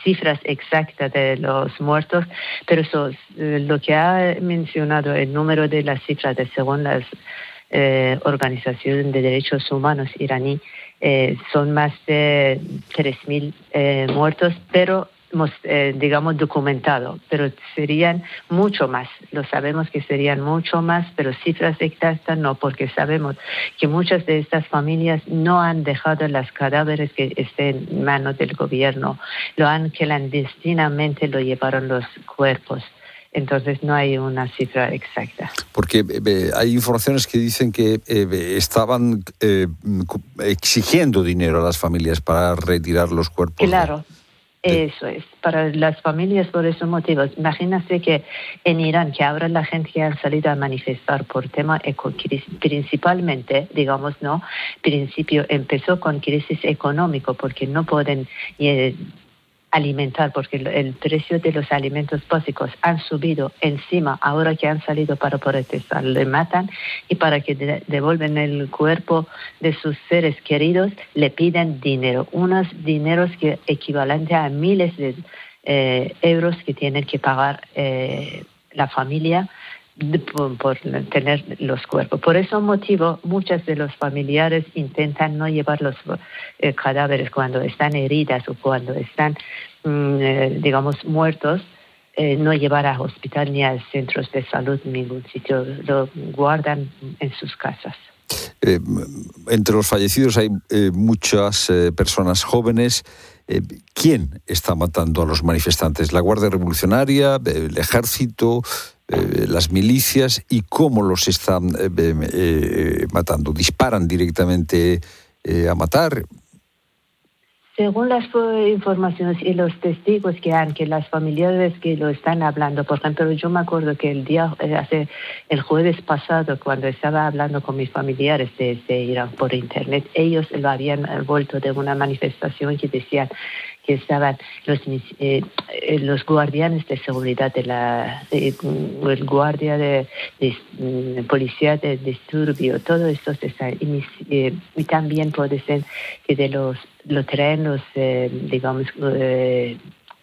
[SPEAKER 17] cifras exactas de los muertos, pero eso, eh, lo que ha mencionado el número de las cifras de según las eh, organizaciones de derechos humanos iraní, eh, son más de tres mil eh, muertos, pero hemos, eh, digamos, documentado, pero serían mucho más. Lo sabemos que serían mucho más, pero cifras exactas no, porque sabemos que muchas de estas familias no han dejado los cadáveres que estén en manos del gobierno, lo han clandestinamente lo llevaron los cuerpos. Entonces no hay una cifra exacta.
[SPEAKER 1] Porque eh, hay informaciones que dicen que eh, estaban eh, exigiendo dinero a las familias para retirar los cuerpos.
[SPEAKER 17] Claro. Eso es, para las familias por esos motivos. Imagínate que en Irán, que ahora la gente que ha salido a manifestar por tema principalmente, digamos, no, principio empezó con crisis económico porque no pueden eh, alimentar, porque el precio de los alimentos básicos han subido encima, ahora que han salido para protestar, le matan, y para que de, devuelven el cuerpo de sus seres queridos, le piden dinero, unos dineros que equivalentes a miles de eh, euros que tienen que pagar eh, la familia por, por tener los cuerpos. Por ese motivo, muchos de los familiares intentan no llevar los eh, cadáveres cuando están heridas o cuando están, mm, eh, digamos, muertos, eh, no llevar a hospital ni a centros de salud, en ningún sitio. Lo guardan en sus casas.
[SPEAKER 1] Eh, entre los fallecidos hay eh, muchas eh, personas jóvenes. Eh, ¿Quién está matando a los manifestantes? ¿La Guardia Revolucionaria, el Ejército, eh, las milicias? ¿Y cómo los están eh, eh, matando? ¿Disparan directamente eh, a matar?
[SPEAKER 17] Según las informaciones y los testigos que han, que las familiares que lo están hablando, por ejemplo, yo me acuerdo que el día, hace el jueves pasado, cuando estaba hablando con mis familiares desde Irán por internet, ellos lo habían vuelto de una manifestación que decían que estaban los, eh, los guardianes de seguridad de la, eh, el guardia de, de, de policía de disturbio, todo esto está, y, eh, y también puede ser que de los lo traen los, eh, digamos, eh,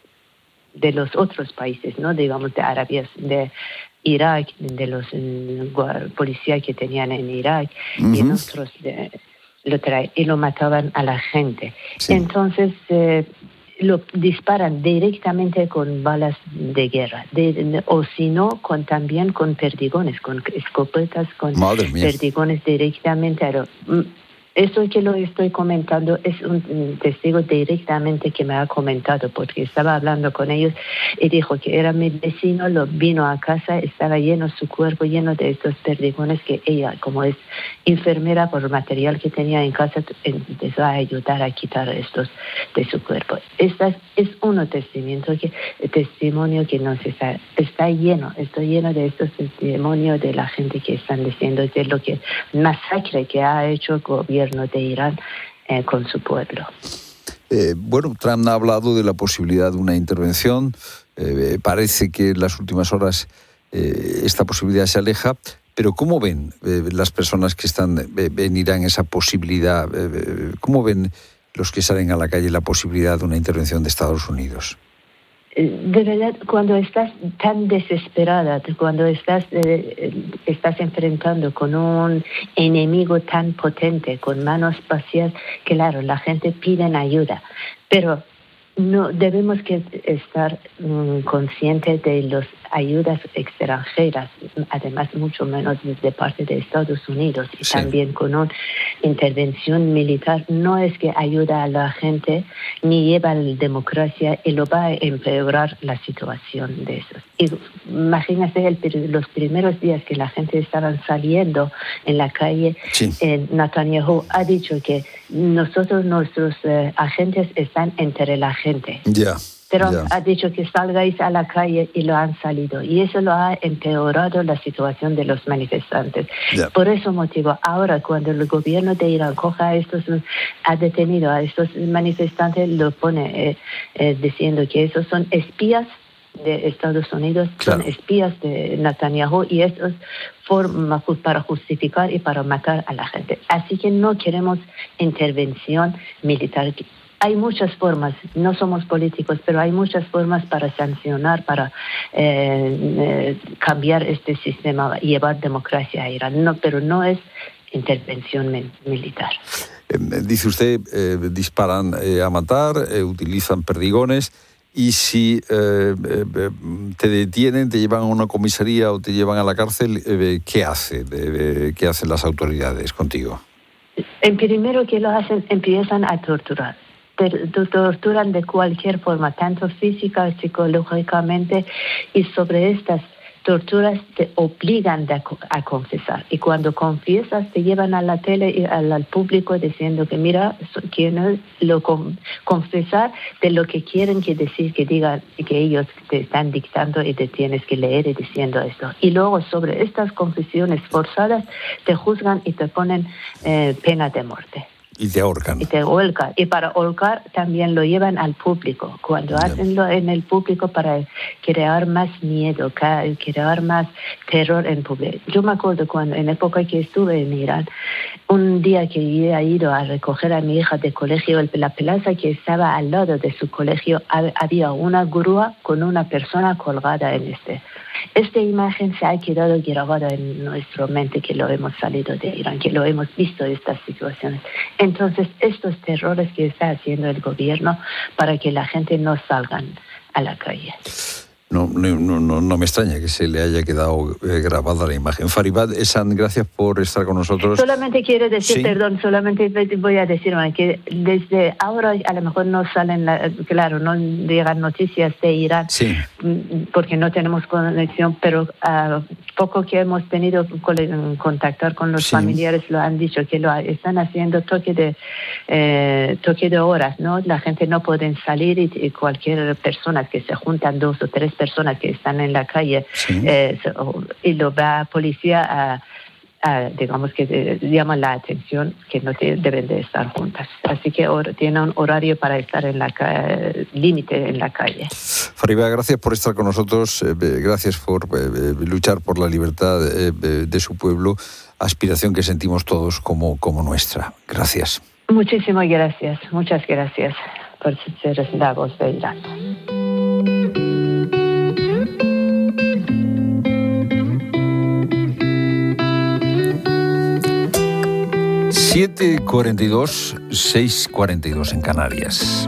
[SPEAKER 17] de los otros países, ¿no? Digamos, de Arabia, de Irak, de los eh, policías que tenían en Irak, uh-huh. y en otros de, lo traen y lo mataban a la gente. Sí. Entonces, eh, lo disparan directamente con balas de guerra, de, de, o si no, con, también con perdigones, con escopetas, con perdigones directamente. A, Eso que lo estoy comentando es un testigo directamente que me ha comentado, porque estaba hablando con ellos y dijo que era mi vecino, lo vino a casa, estaba lleno su cuerpo, lleno de estos perdigones, que ella, como es enfermera por el material que tenía en casa, empezó a ayudar a quitar estos de su cuerpo. Este es un testimonio que, testimonio que nos está, está lleno, está lleno de estos testimonios de la gente que están diciendo de lo que masacre que ha hecho el gobierno de Irán eh, con su pueblo.
[SPEAKER 1] Eh, bueno, Trump ha hablado de la posibilidad de una intervención. Eh, parece que en las últimas horas eh, esta posibilidad se aleja. Pero ¿cómo ven eh, las personas que están eh, en Irán esa posibilidad? Eh, ¿Cómo ven los que salen a la calle la posibilidad de una intervención de Estados Unidos?
[SPEAKER 17] De verdad, cuando estás tan desesperada, cuando estás, eh, estás enfrentando con un enemigo tan potente, con manos vacías, claro, la gente pide ayuda, pero no debemos que estar um, conscientes de las ayudas extranjeras, además mucho menos de parte de Estados Unidos, y sí. también con una intervención militar no es que ayuda a la gente ni lleva a la democracia y lo va a empeorar la situación de esos. Y imagínate el, los primeros días que la gente estaba saliendo en la calle, sí. eh, Netanyahu ha dicho que nosotros, nuestros eh, agentes están entre la gente.
[SPEAKER 1] Ya. Yeah.
[SPEAKER 17] Trump
[SPEAKER 1] yeah.
[SPEAKER 17] ha dicho que salgáis a la calle y lo han salido. Y eso lo ha empeorado la situación de los manifestantes. Yeah. Por ese motivo, ahora cuando el gobierno de Irán coja a estos, ha detenido a estos manifestantes, lo pone eh, eh, diciendo que esos son espías de Estados Unidos, claro. son espías de Netanyahu, y eso es forma para justificar y para matar a la gente. Así que no queremos intervención militar. hay muchas formas, no somos políticos, pero hay muchas formas para sancionar, para eh, eh, cambiar este sistema, llevar democracia a Irán, no, pero no es intervención militar.
[SPEAKER 1] Eh, dice usted, eh, disparan eh, a matar, eh, utilizan perdigones, y si eh, eh, te detienen, te llevan a una comisaría o te llevan a la cárcel, eh, ¿qué hace? Eh, ¿Qué hacen las autoridades contigo?
[SPEAKER 17] En primero que lo hacen, empiezan a torturar. Te torturan de cualquier forma, tanto física, psicológicamente, y sobre estas torturas te obligan a, a confesar. Y cuando confiesas, te llevan a la tele y al, al público diciendo que mira, quienes lo con, confesar de lo que quieren que decir, que digan, que ellos te están dictando y te tienes que leer y diciendo esto. Y luego sobre estas confesiones forzadas te juzgan y te ponen eh, pena de muerte.
[SPEAKER 1] Y te ahorcan.
[SPEAKER 17] Y te ahorcan. Y para ahorcar también lo llevan al público. Cuando yeah. hacenlo en el público para crear más miedo, crear más terror en público. Yo me acuerdo cuando en época que estuve en Irán, un día que yo he ido a recoger a mi hija de colegio, la plaza que estaba al lado de su colegio, había una grúa con una persona colgada en este. Esta imagen se ha quedado grabada en nuestra mente, que lo hemos salido de Irán, que lo hemos visto estas situaciones. Entonces, estos terrores que está haciendo el gobierno para que la gente no salgan a la calle.
[SPEAKER 1] No, no, no, no me extraña que se le haya quedado eh, grabada la imagen. Faribad Ehsan, gracias por estar con nosotros.
[SPEAKER 17] Solamente quiero decir,
[SPEAKER 1] ¿Sí?
[SPEAKER 17] perdón, solamente voy a decir que desde ahora a lo mejor no salen, la, claro, no llegan noticias de Irán,
[SPEAKER 1] sí.
[SPEAKER 17] porque no tenemos conexión, pero uh, poco que hemos tenido con contactar con los sí. familiares lo han dicho, que lo están haciendo toque de eh, toque de horas, ¿no? La gente no puede salir y, y cualquier persona que se juntan, dos o tres personas que están en la calle sí. eh, y lo va policía a, a digamos que de, llaman la atención que no te, deben de estar juntas, así que or, tienen un horario para estar en la calle, límite en la calle.
[SPEAKER 1] Faribad, gracias por estar con nosotros, eh, gracias por eh, luchar por la libertad eh, de su pueblo, aspiración que sentimos todos como, como nuestra. Gracias.
[SPEAKER 17] Muchísimas gracias, muchas gracias por ser la voz de Irán.
[SPEAKER 1] siete cuarenta y dos, seis cuarenta y dos en Canarias.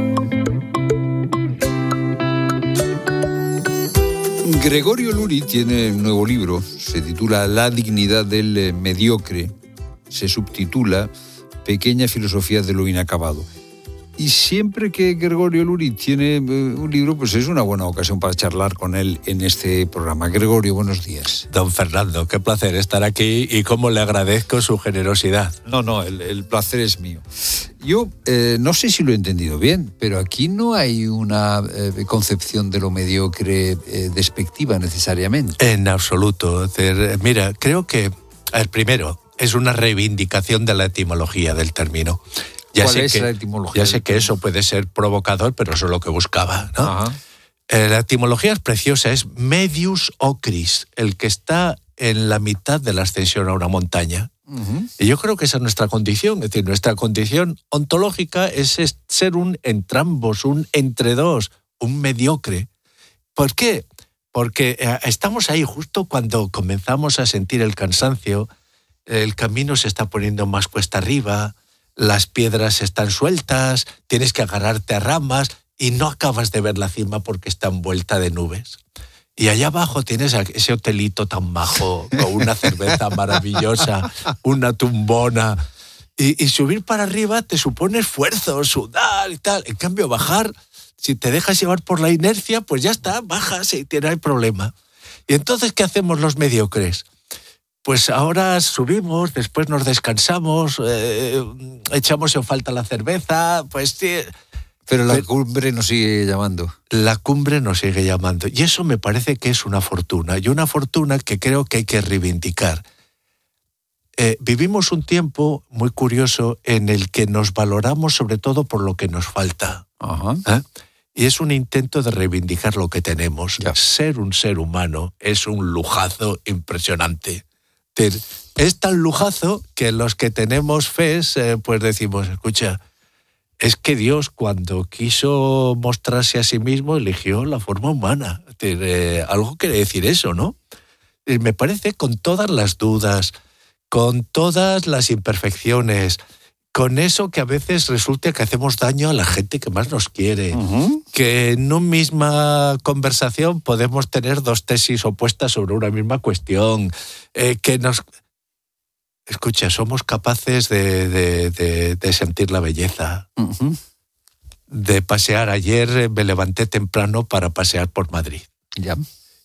[SPEAKER 1] Gregorio Luri tiene un nuevo libro, se titula La dignidad del mediocre, se subtitula Pequeña filosofía de lo inacabado. Y siempre que Gregorio Luri tiene un libro, pues es una buena ocasión para charlar con él en este programa. Gregorio, buenos días.
[SPEAKER 2] Don Fernando, qué placer estar aquí y cómo le agradezco su generosidad.
[SPEAKER 1] No, no, el, el placer es mío. Yo eh, no sé si lo he entendido bien, pero aquí no hay una eh, concepción de lo mediocre eh, despectiva necesariamente.
[SPEAKER 2] En absoluto. Mira, creo que, el primero, es una reivindicación de la etimología del término. Ya
[SPEAKER 1] ¿Cuál
[SPEAKER 2] sé
[SPEAKER 1] es
[SPEAKER 2] que,
[SPEAKER 1] la etimología?
[SPEAKER 2] Ya sé que eso puede ser provocador, pero eso es lo que buscaba, ¿no? Eh, la etimología es preciosa, es medius ocris, el que está en la mitad de la ascensión a una montaña. Uh-huh. Y yo creo que esa es nuestra condición, es decir, nuestra condición ontológica es ser un entrambos, un entre dos, un mediocre. ¿Por qué? Porque eh, estamos ahí justo cuando comenzamos a sentir el cansancio, el camino se está poniendo más cuesta arriba, las piedras están sueltas, tienes que agarrarte a ramas y no acabas de ver la cima porque está envuelta de nubes. Y allá abajo tienes ese hotelito tan majo, con una cerveza maravillosa, una tumbona. Y, y subir para arriba te supone esfuerzo, sudar y tal. En cambio, bajar, si te dejas llevar por la inercia, pues ya está, bajas y no hay problema. Y entonces, ¿qué hacemos los mediocres? Pues ahora subimos, después nos descansamos, eh, echamos en falta la cerveza, pues sí.
[SPEAKER 1] Pero la cumbre nos sigue llamando.
[SPEAKER 2] La cumbre nos sigue llamando. Y eso me parece que es una fortuna. Y una fortuna que creo que hay que reivindicar. Eh, vivimos un tiempo muy curioso en el que nos valoramos sobre todo por lo que nos falta.
[SPEAKER 1] Ajá.
[SPEAKER 2] ¿Eh? Y es un intento de reivindicar lo que tenemos.
[SPEAKER 1] Ya.
[SPEAKER 2] Ser un ser humano es un lujazo impresionante. Es tan lujazo que los que tenemos fe, eh, pues decimos, escucha, es que Dios, cuando quiso mostrarse a sí mismo, eligió la forma humana. Eh, algo quiere decir eso, ¿no? Eh, me parece, con todas las dudas, con todas las imperfecciones, con eso que a veces resulta que hacemos daño a la gente que más nos quiere, uh-huh. que en una misma conversación podemos tener dos tesis opuestas sobre una misma cuestión, eh, que nos... Escucha, somos capaces de, de, de, de sentir la belleza, uh-huh. de pasear. Ayer me levanté temprano para pasear por Madrid.
[SPEAKER 1] Ya.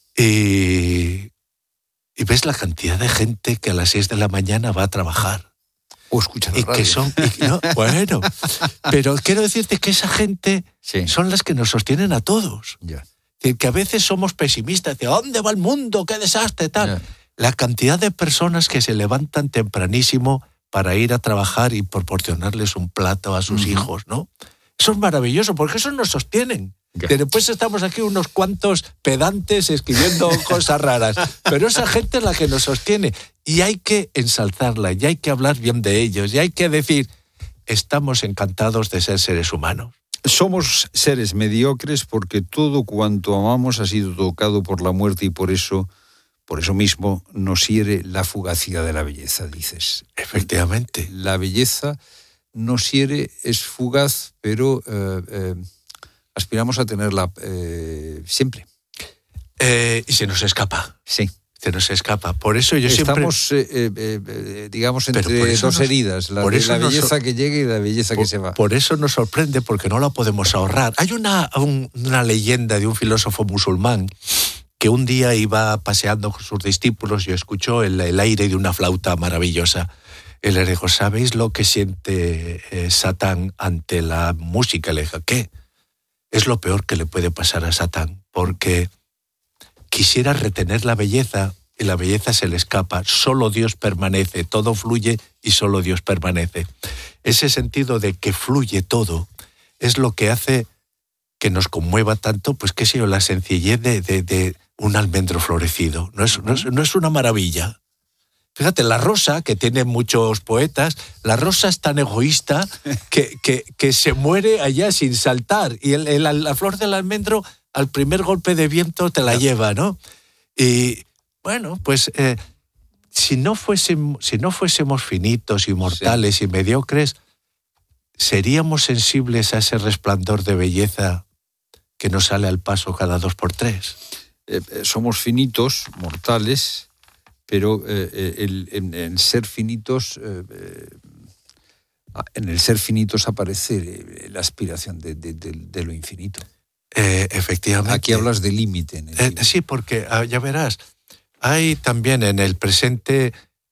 [SPEAKER 2] Y, y ves la cantidad de gente que a las seis de la mañana va a trabajar.
[SPEAKER 1] O escucha la
[SPEAKER 2] y
[SPEAKER 1] radio.
[SPEAKER 2] Que son, y, no, bueno, pero quiero decirte que esa gente sí. son las que nos sostienen a todos.
[SPEAKER 1] Ya.
[SPEAKER 2] Es decir, que a veces somos pesimistas, de ¿dónde va el mundo? ¡Qué desastre! Tal. Ya. La cantidad de personas que se levantan tempranísimo para ir a trabajar y proporcionarles un plato a sus uh-huh. hijos, ¿no? Eso es maravilloso, porque eso nos sostienen. Que después estamos aquí unos cuantos pedantes escribiendo cosas raras, pero esa gente es la que nos sostiene y hay que ensalzarla, y hay que hablar bien de ellos, y hay que decir, estamos encantados de ser seres humanos.
[SPEAKER 1] Somos seres mediocres porque todo cuanto amamos ha sido tocado por la muerte y por eso... Por eso mismo nos hiere la fugacidad de la belleza, dices.
[SPEAKER 2] Efectivamente.
[SPEAKER 1] La belleza nos hiere, es fugaz, pero eh, eh, aspiramos a tenerla eh, siempre.
[SPEAKER 2] Eh, y se nos escapa.
[SPEAKER 1] Sí.
[SPEAKER 2] Se nos escapa. Por eso yo
[SPEAKER 1] Estamos,
[SPEAKER 2] siempre...
[SPEAKER 1] Estamos, eh, eh, digamos, entre dos
[SPEAKER 2] nos,
[SPEAKER 1] heridas. La, de la belleza
[SPEAKER 2] nos,
[SPEAKER 1] que llega y la belleza
[SPEAKER 2] por,
[SPEAKER 1] que se va.
[SPEAKER 2] Por eso nos sorprende, porque no la podemos ahorrar. Hay una, un, una leyenda de un filósofo musulmán que un día iba paseando con sus discípulos y escuchó el, el aire de una flauta maravillosa. Él le dijo, ¿sabéis lo que siente eh, Satán ante la música? Le dijo, ¿qué? Es lo peor que le puede pasar a Satán, porque quisiera retener la belleza y la belleza se le escapa. Solo Dios permanece, todo fluye y solo Dios permanece. Ese sentido de que fluye todo es lo que hace que nos conmueva tanto, pues qué sé yo, la sencillez de, de, de un almendro florecido. ¿No es, no, es, ¿No es una maravilla? Fíjate, la rosa, que tiene muchos poetas, la rosa es tan egoísta que, que, que se muere allá sin saltar. Y el, el, la flor del almendro, al primer golpe de viento, te la lleva, ¿no? Y bueno, pues eh, si, no fuésemos, si no fuésemos finitos y mortales sí. y mediocres, ¿seríamos sensibles a ese resplandor de belleza que nos sale al paso cada dos por tres?
[SPEAKER 1] Eh, somos finitos, mortales, pero eh, el, en, en ser finitos, eh, en el ser finitos aparece la aspiración de, de, de, de lo infinito.
[SPEAKER 2] Eh, efectivamente.
[SPEAKER 1] Aquí hablas de límite.
[SPEAKER 2] Eh, sí, porque ah, ya verás, hay también en el presente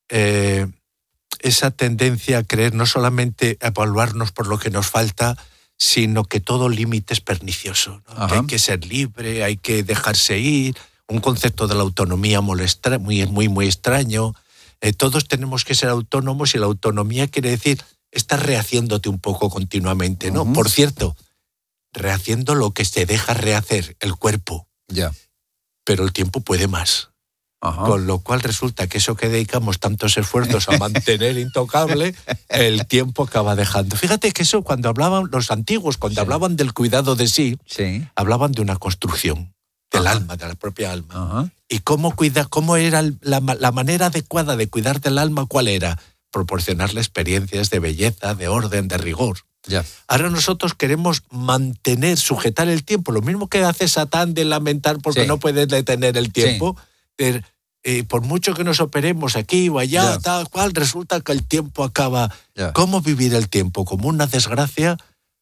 [SPEAKER 2] eh, esa tendencia a creer, no solamente a evaluarnos por lo que nos falta, sino que todo límite es pernicioso, ¿no? Que hay que ser libre, hay que dejarse ir, un concepto de la autonomía molesta, muy, muy, muy extraño. Eh, todos tenemos que ser autónomos y la autonomía quiere decir estar rehaciéndote un poco continuamente, ¿no? Uh-huh. Por cierto, rehaciendo lo que se deja rehacer, el cuerpo.
[SPEAKER 1] Ya.
[SPEAKER 2] Pero el tiempo puede más. Ajá. Con lo cual resulta que eso que dedicamos tantos esfuerzos a mantener intocable, el tiempo acaba dejando. Fíjate que eso cuando hablaban los antiguos, cuando sí. hablaban del cuidado de sí,
[SPEAKER 1] sí.
[SPEAKER 2] hablaban de una construcción del Ajá. alma, de la propia alma.
[SPEAKER 1] Ajá.
[SPEAKER 2] Y cómo, cuida, cómo era la, la manera adecuada de cuidar del alma, ¿cuál era? Proporcionarle experiencias de belleza, de orden, de rigor.
[SPEAKER 1] Ya.
[SPEAKER 2] Ahora nosotros queremos mantener, sujetar el tiempo, lo mismo que hace Satán de lamentar porque sí. no puede detener el tiempo. Sí. De, eh, por mucho que nos operemos aquí o allá, yeah. tal cual, resulta que el tiempo acaba.
[SPEAKER 1] Yeah.
[SPEAKER 2] ¿Cómo vivir el tiempo? ¿Como una desgracia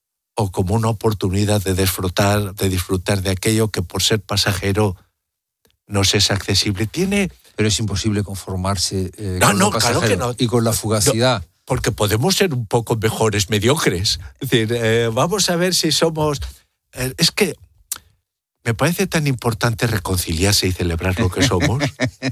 [SPEAKER 2] o como una oportunidad de disfrutar, de disfrutar de aquello que por ser pasajero nos es accesible? Tiene...
[SPEAKER 1] Pero es imposible conformarse eh,
[SPEAKER 2] no,
[SPEAKER 1] con
[SPEAKER 2] no,
[SPEAKER 1] lo pasajero
[SPEAKER 2] claro que no.
[SPEAKER 1] y con la fugacidad.
[SPEAKER 2] No, porque podemos ser un poco mejores mediocres. Es decir, eh, vamos a ver si somos... Eh, es que me parece tan importante reconciliarse y celebrar lo que somos.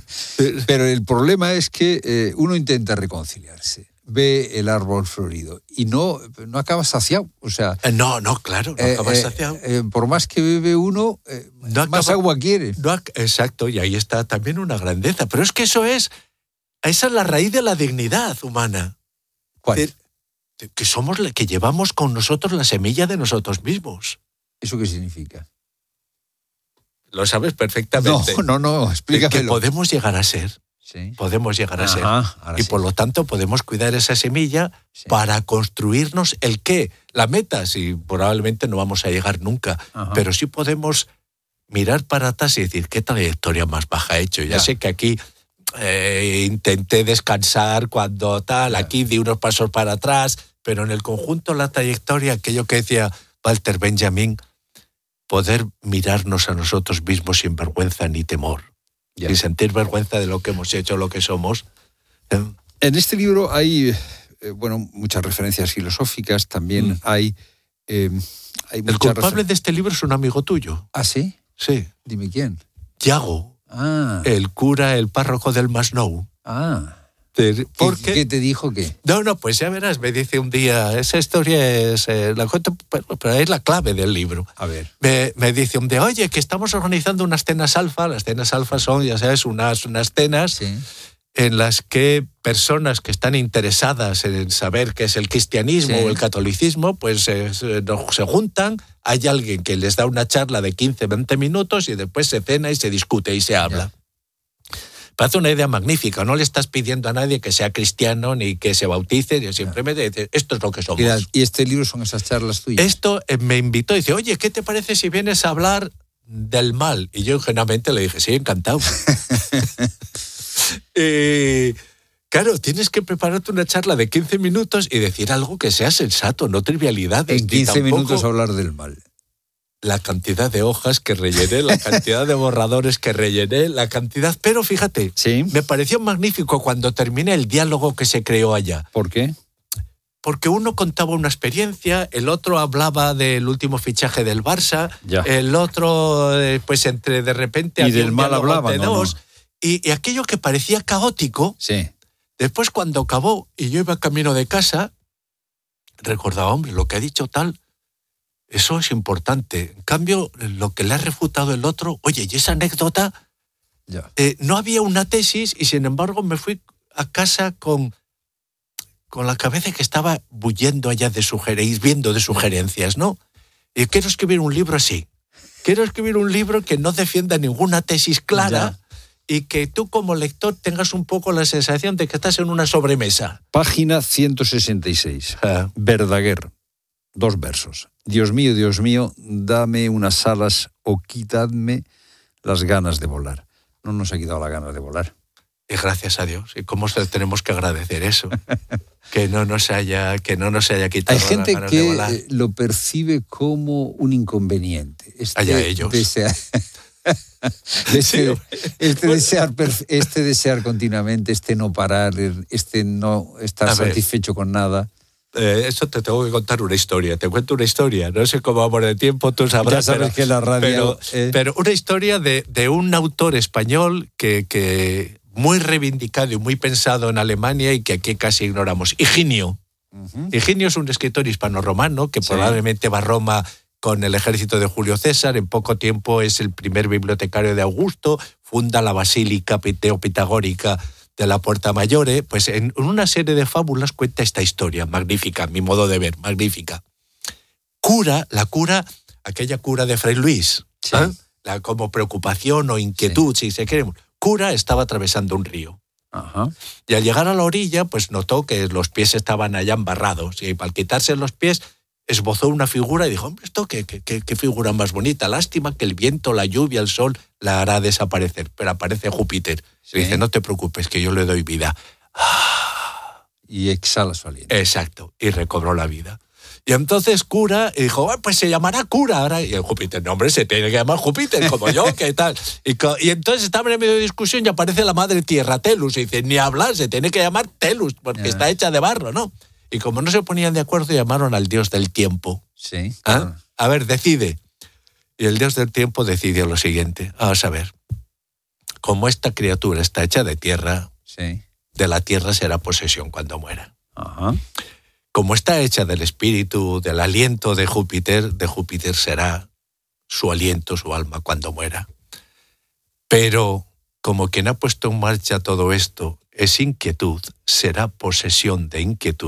[SPEAKER 1] Pero el problema es que eh, uno intenta reconciliarse, ve el árbol florido y no, no acaba saciado. O sea,
[SPEAKER 2] eh, no, no, claro, no
[SPEAKER 1] eh,
[SPEAKER 2] acaba
[SPEAKER 1] eh,
[SPEAKER 2] saciado.
[SPEAKER 1] Eh, por más que bebe uno, eh,
[SPEAKER 2] no
[SPEAKER 1] más
[SPEAKER 2] acaba,
[SPEAKER 1] agua quiere.
[SPEAKER 2] No, exacto, y ahí está también una grandeza. Pero es que eso es, esa es la raíz de la dignidad humana.
[SPEAKER 1] ¿Cuál?
[SPEAKER 2] Que somos, que llevamos con nosotros la semilla de nosotros mismos.
[SPEAKER 1] ¿Eso qué significa?
[SPEAKER 2] Lo sabes perfectamente.
[SPEAKER 1] No, no, no, explícamelo.
[SPEAKER 2] Que podemos llegar a ser.
[SPEAKER 1] Sí.
[SPEAKER 2] Podemos llegar a
[SPEAKER 1] Ajá,
[SPEAKER 2] ser. Y sí. Por lo tanto podemos cuidar esa semilla sí. para construirnos el qué. La meta, sí, probablemente no vamos a llegar nunca, Ajá. pero sí podemos mirar para atrás y decir, ¿qué trayectoria más baja he hecho? Ya, ya. sé que aquí eh, intenté descansar cuando tal, ya. aquí di unos pasos para atrás, pero en el conjunto la trayectoria, aquello que decía Walter Benjamin, poder mirarnos a nosotros mismos sin vergüenza ni temor. Ya. Sin sentir vergüenza de lo que hemos hecho, lo que somos.
[SPEAKER 1] En este libro hay, eh, bueno, muchas referencias filosóficas, también mm. hay... Eh, hay
[SPEAKER 2] el culpable refer- de este libro es un amigo tuyo.
[SPEAKER 1] ¿Ah, sí?
[SPEAKER 2] Sí.
[SPEAKER 1] Dime quién.
[SPEAKER 2] Yago,
[SPEAKER 1] ah.
[SPEAKER 2] el cura, el párroco del Masnou.
[SPEAKER 1] Ah.
[SPEAKER 2] Te,
[SPEAKER 1] ¿Qué, ¿Qué te dijo qué?
[SPEAKER 2] No, no, pues ya verás, me dice un día, esa historia es, eh, la cuento, pero, pero es la clave del libro.
[SPEAKER 1] A ver.
[SPEAKER 2] Me, me dice un día, oye, que estamos organizando unas cenas alfa. Las cenas alfa son, ya sabes, unas, unas cenas sí. en las que personas que están interesadas en saber qué es el cristianismo sí. o el catolicismo, pues eh, se, se juntan, hay alguien que les da una charla de quince, veinte minutos y después se cena y se discute y se habla. Ya. Parece una idea magnífica, no le estás pidiendo a nadie que sea cristiano ni que se bautice, simplemente dice, esto es lo que somos.
[SPEAKER 1] ¿Y este libro son esas charlas tuyas?
[SPEAKER 2] Esto eh, me invitó y dice, oye, ¿qué te parece si vienes a hablar del mal? Y yo ingenuamente le dije, sí, encantado. eh, claro, tienes que prepararte una charla de quince minutos y decir algo que sea sensato, no trivialidades.
[SPEAKER 1] En quince minutos hablar del mal.
[SPEAKER 2] La cantidad de hojas que rellené, la cantidad de borradores que rellené, la cantidad... Pero fíjate,
[SPEAKER 1] ¿sí?
[SPEAKER 2] me pareció magnífico cuando terminé el diálogo que se creó allá.
[SPEAKER 1] ¿Por qué?
[SPEAKER 2] Porque uno contaba una experiencia, el otro hablaba del último fichaje del Barça, ya. el otro, pues entre de repente...
[SPEAKER 1] Y del mal hablaba,
[SPEAKER 2] de
[SPEAKER 1] ¿no?
[SPEAKER 2] dos,
[SPEAKER 1] no.
[SPEAKER 2] Y, y aquello que parecía caótico,
[SPEAKER 1] sí.
[SPEAKER 2] después cuando acabó y yo iba camino de casa, recordaba, hombre, lo que ha dicho tal... Eso es importante. En cambio, lo que le ha refutado el otro, oye, y esa anécdota,
[SPEAKER 1] ya.
[SPEAKER 2] Eh, no había una tesis y sin embargo me fui a casa con, con la cabeza que estaba bullendo allá de sugerencias, viendo de sugerencias, ¿no? Y quiero escribir un libro así. Quiero escribir un libro que no defienda ninguna tesis clara ya. y que tú como lector tengas un poco la sensación de que estás en una sobremesa.
[SPEAKER 1] Página ciento sesenta y seis. Ah. Verdaguer. Dos versos. Dios mío, Dios mío, dame unas alas o quitadme las ganas de volar. No nos ha quitado las ganas de volar.
[SPEAKER 2] Y gracias a Dios. ¿Y cómo tenemos que agradecer eso? que no nos haya, que no nos haya quitado
[SPEAKER 1] las ganas de volar. Hay gente
[SPEAKER 2] que
[SPEAKER 1] lo percibe como un inconveniente.
[SPEAKER 2] Este Allá ellos.
[SPEAKER 1] Desea, este, este, desear, este desear continuamente, este no parar, este no estar a satisfecho ver. con nada.
[SPEAKER 2] Eh, eso te tengo que contar una historia. Te cuento una historia. No sé cómo vamos de tiempo, tú sabrás.
[SPEAKER 1] Ya sabes pero, que la radio...
[SPEAKER 2] Pero, eh... pero una historia de, de un autor español que, que muy reivindicado y muy pensado en Alemania y que aquí casi ignoramos. Higinio. Uh-huh. Higinio es un escritor hispano-romano que sí. probablemente va a Roma con el ejército de Julio César. En poco tiempo es el primer bibliotecario de Augusto. Funda la Basílica Pitagórica de la Puerta Mayore, pues en una serie de fábulas cuenta esta historia, magnífica, mi modo de ver, magnífica. Cura, la cura, aquella cura de Fray Luis,
[SPEAKER 1] sí.
[SPEAKER 2] ¿eh? la, como preocupación o inquietud, sí. si se quiere. Cura estaba atravesando un río.
[SPEAKER 1] Ajá.
[SPEAKER 2] Y al llegar a la orilla, pues notó que los pies estaban allá embarrados, y al quitarse los pies, esbozó una figura y dijo, hombre, esto qué, qué, qué, qué figura más bonita, lástima que el viento, la lluvia, el sol la hará desaparecer, pero aparece Júpiter. Sí. Y dice, no te preocupes, que yo le doy vida.
[SPEAKER 1] Y exhala su aliento.
[SPEAKER 2] Exacto, y recobró la vida. Y entonces Cura y dijo, ah, pues se llamará Cura ahora. Y el Júpiter, no hombre, se tiene que llamar Júpiter, como yo, ¿qué tal? Y, y entonces estaban en medio de discusión y aparece la madre tierra, Telus, y dice, ni hablar, se tiene que llamar Telus, porque yeah. está hecha de barro, ¿no? Y como no se ponían de acuerdo, llamaron al dios del tiempo.
[SPEAKER 1] Sí.
[SPEAKER 2] ¿Ah? A ver, decide. Y el dios del tiempo decidió lo siguiente. Vamos a ver. Como esta criatura está hecha de tierra,
[SPEAKER 1] sí.
[SPEAKER 2] de la tierra será posesión cuando muera.
[SPEAKER 1] Ajá.
[SPEAKER 2] Como está hecha del espíritu, del aliento de Júpiter, de Júpiter será su aliento, su alma cuando muera. Pero como quien ha puesto en marcha todo esto es inquietud, será posesión de inquietud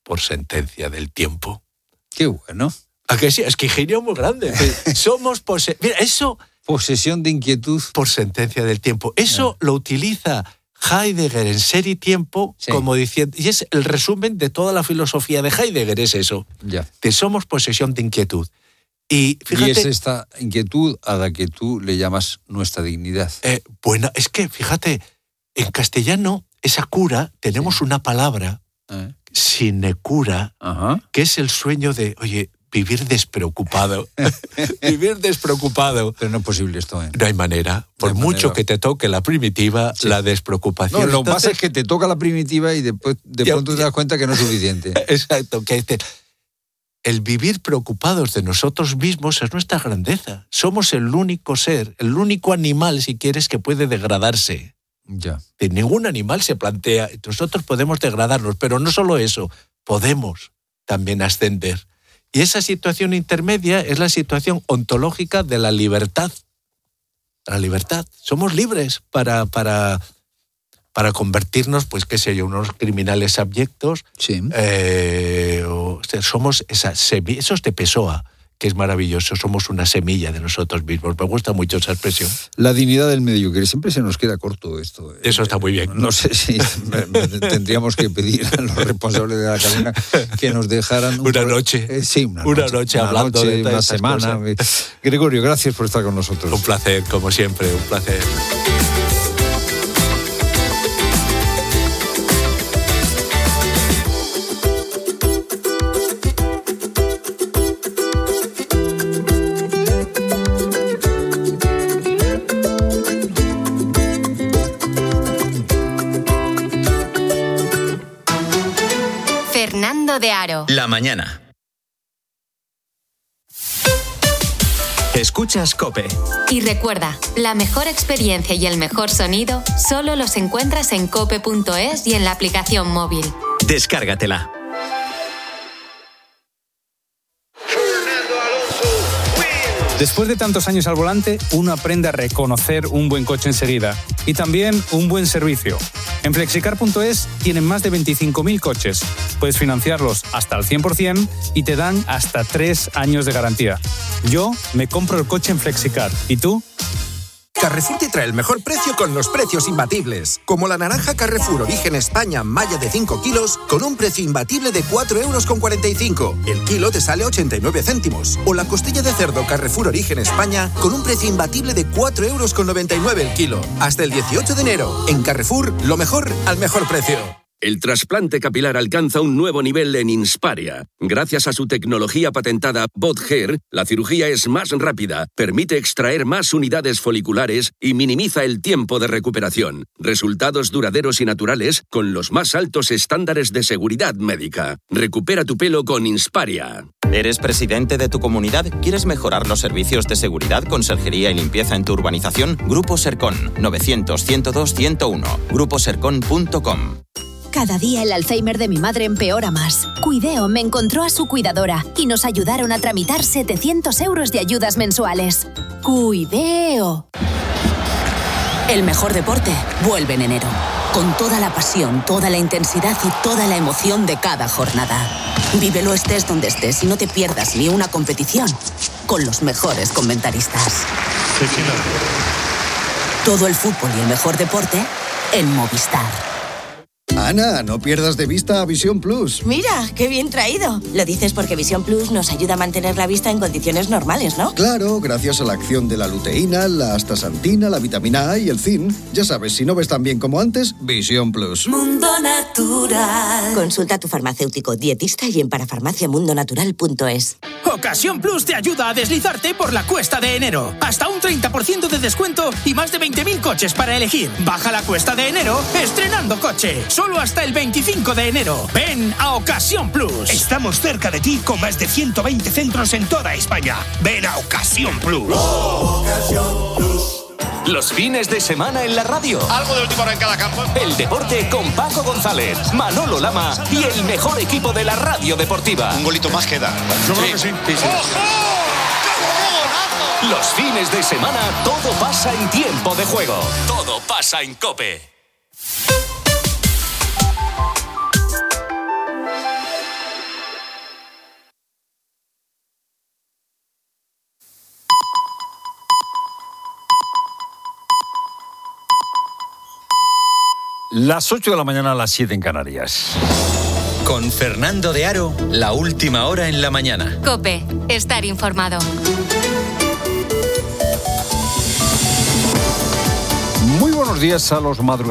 [SPEAKER 2] por sentencia del tiempo.
[SPEAKER 1] Qué bueno.
[SPEAKER 2] ¿A que sí? Es que ingenio muy grande. Somos pose- Mira, eso...
[SPEAKER 1] Posesión de inquietud.
[SPEAKER 2] Por sentencia del tiempo. Eso yeah. lo utiliza Heidegger en Ser y Tiempo, sí. como diciendo... Y es el resumen de toda la filosofía de Heidegger, es eso.
[SPEAKER 1] Ya.
[SPEAKER 2] Que somos posesión de inquietud. Y, fíjate,
[SPEAKER 1] y es esta inquietud a la que tú le llamas nuestra dignidad.
[SPEAKER 2] Eh, bueno, es que, fíjate, en castellano, esa cura, tenemos sí. una palabra, eh. sinecura,
[SPEAKER 1] Ajá.
[SPEAKER 2] que es el sueño de, oye, vivir despreocupado. Vivir despreocupado.
[SPEAKER 1] Pero no es posible esto, ¿eh?
[SPEAKER 2] No hay manera. Por
[SPEAKER 1] no hay
[SPEAKER 2] mucho
[SPEAKER 1] manera.
[SPEAKER 2] que te toque la primitiva, sí. la despreocupación.
[SPEAKER 1] No, lo que
[SPEAKER 2] Entonces,
[SPEAKER 1] pasa es que te toca la primitiva y después de
[SPEAKER 2] ya,
[SPEAKER 1] pronto te das cuenta que no es suficiente.
[SPEAKER 2] Exacto, que este... El vivir preocupados de nosotros mismos es nuestra grandeza. Somos el único ser, el único animal, si quieres, que puede degradarse.
[SPEAKER 1] Ya.
[SPEAKER 2] De ningún animal se plantea. Nosotros podemos degradarnos, pero no solo eso, podemos también ascender. Y esa situación intermedia es la situación ontológica de la libertad. La libertad. Somos libres para... para para convertirnos, pues qué sé yo, unos criminales abyectos.
[SPEAKER 1] Sí.
[SPEAKER 2] Eh, o sea, somos esa semilla, eso es de Pessoa, que es maravilloso, somos una semilla de nosotros mismos. Me gusta mucho esa expresión.
[SPEAKER 1] La dignidad del medio, que siempre se nos queda corto esto.
[SPEAKER 2] Eso está muy bien.
[SPEAKER 1] No, no sé si tendríamos que pedir a los responsables de la cadena que nos dejaran... Un
[SPEAKER 2] una noche.
[SPEAKER 1] Eh, sí, una
[SPEAKER 2] noche. Una
[SPEAKER 1] noche,
[SPEAKER 2] noche
[SPEAKER 1] una
[SPEAKER 2] hablando
[SPEAKER 1] noche,
[SPEAKER 2] de todas
[SPEAKER 1] una
[SPEAKER 2] estas
[SPEAKER 1] semana.
[SPEAKER 2] cosas.
[SPEAKER 1] Gregorio, gracias por estar con nosotros.
[SPEAKER 2] Un placer, como siempre, un placer.
[SPEAKER 29] Fernando de Aro.
[SPEAKER 4] La mañana. Escuchas COPE.
[SPEAKER 29] Y recuerda, la mejor experiencia y el mejor sonido solo los encuentras en cope punto es y en la aplicación móvil.
[SPEAKER 4] Descárgatela.
[SPEAKER 3] Después de tantos años al volante, uno aprende a reconocer un buen coche enseguida y también un buen servicio. En flexicar punto es tienen más de veinticinco mil coches. Puedes financiarlos hasta al cien por ciento y te dan hasta tres años de garantía. Yo me compro el coche en Flexicar. ¿Y tú?
[SPEAKER 5] Carrefour te trae el mejor precio con los precios imbatibles. Como la naranja Carrefour Origen España Malla de cinco kilos con un precio imbatible de cuatro euros con cuarenta y cinco. El kilo te sale ochenta y nueve céntimos. O la costilla de cerdo Carrefour Origen España con un precio imbatible de cuatro euros con noventa y nueve el kilo. Hasta el dieciocho de enero. En Carrefour, lo mejor al mejor precio.
[SPEAKER 9] El trasplante capilar alcanza un nuevo nivel en Insparia. Gracias a su tecnología patentada BotHair, la cirugía es más rápida, permite extraer más unidades foliculares y minimiza el tiempo de recuperación. Resultados duraderos y naturales con los más altos estándares de seguridad médica. Recupera tu pelo con Insparia.
[SPEAKER 12] ¿Eres presidente de tu comunidad? ¿Quieres mejorar los servicios de seguridad, conserjería y limpieza en tu urbanización? Grupo Sercon, novecientos, ciento dos, ciento uno. grupo sercon punto com.
[SPEAKER 18] Cada día el Alzheimer de mi madre empeora más. Cuideo me encontró a su cuidadora y nos ayudaron a tramitar setecientos euros de ayudas mensuales. Cuideo.
[SPEAKER 28] El mejor deporte vuelve en enero. Con toda la pasión, toda la intensidad y toda la emoción de cada jornada. Vívelo estés donde estés y no te pierdas ni una competición con los mejores comentaristas. Todo el fútbol y el mejor deporte en Movistar.
[SPEAKER 19] Ana, no pierdas de vista a Visión Plus.
[SPEAKER 20] Mira, qué bien traído. Lo dices porque Visión Plus nos ayuda a mantener la vista en condiciones normales, ¿no?
[SPEAKER 19] Claro, gracias a la acción de la luteína, la astaxantina, la vitamina A y el zinc. Ya sabes, si no ves tan bien como antes, Visión Plus.
[SPEAKER 20] Mundo Natural. Consulta a tu farmacéutico, dietista y en parafarmacia mundo natural punto es.
[SPEAKER 21] Ocasión Plus te ayuda a deslizarte por la cuesta de enero. Hasta un treinta por ciento de descuento y más de veinte mil coches para elegir. Baja la cuesta de enero estrenando coche. Solo hasta el veinticinco de enero. Ven a Ocasión Plus.
[SPEAKER 22] Estamos cerca de ti con más de ciento veinte centros en toda España. Ven a Ocasión Plus.
[SPEAKER 23] Oh, Ocasión Plus.
[SPEAKER 24] Los fines de semana en la radio.
[SPEAKER 25] Algo de última hora en cada campo.
[SPEAKER 24] El deporte con Paco González, Manolo Lama y el mejor equipo de la radio deportiva.
[SPEAKER 25] Un golito más queda.
[SPEAKER 22] Yo creo que sí. sí, sí.
[SPEAKER 24] Los fines de semana todo pasa en tiempo de juego. Todo pasa en COPE.
[SPEAKER 1] Las ocho de la mañana a las siete en Canarias.
[SPEAKER 6] Con Fernando de Aro, la última hora en la mañana.
[SPEAKER 29] COPE, estar informado.
[SPEAKER 1] Muy buenos días a los madrugadores.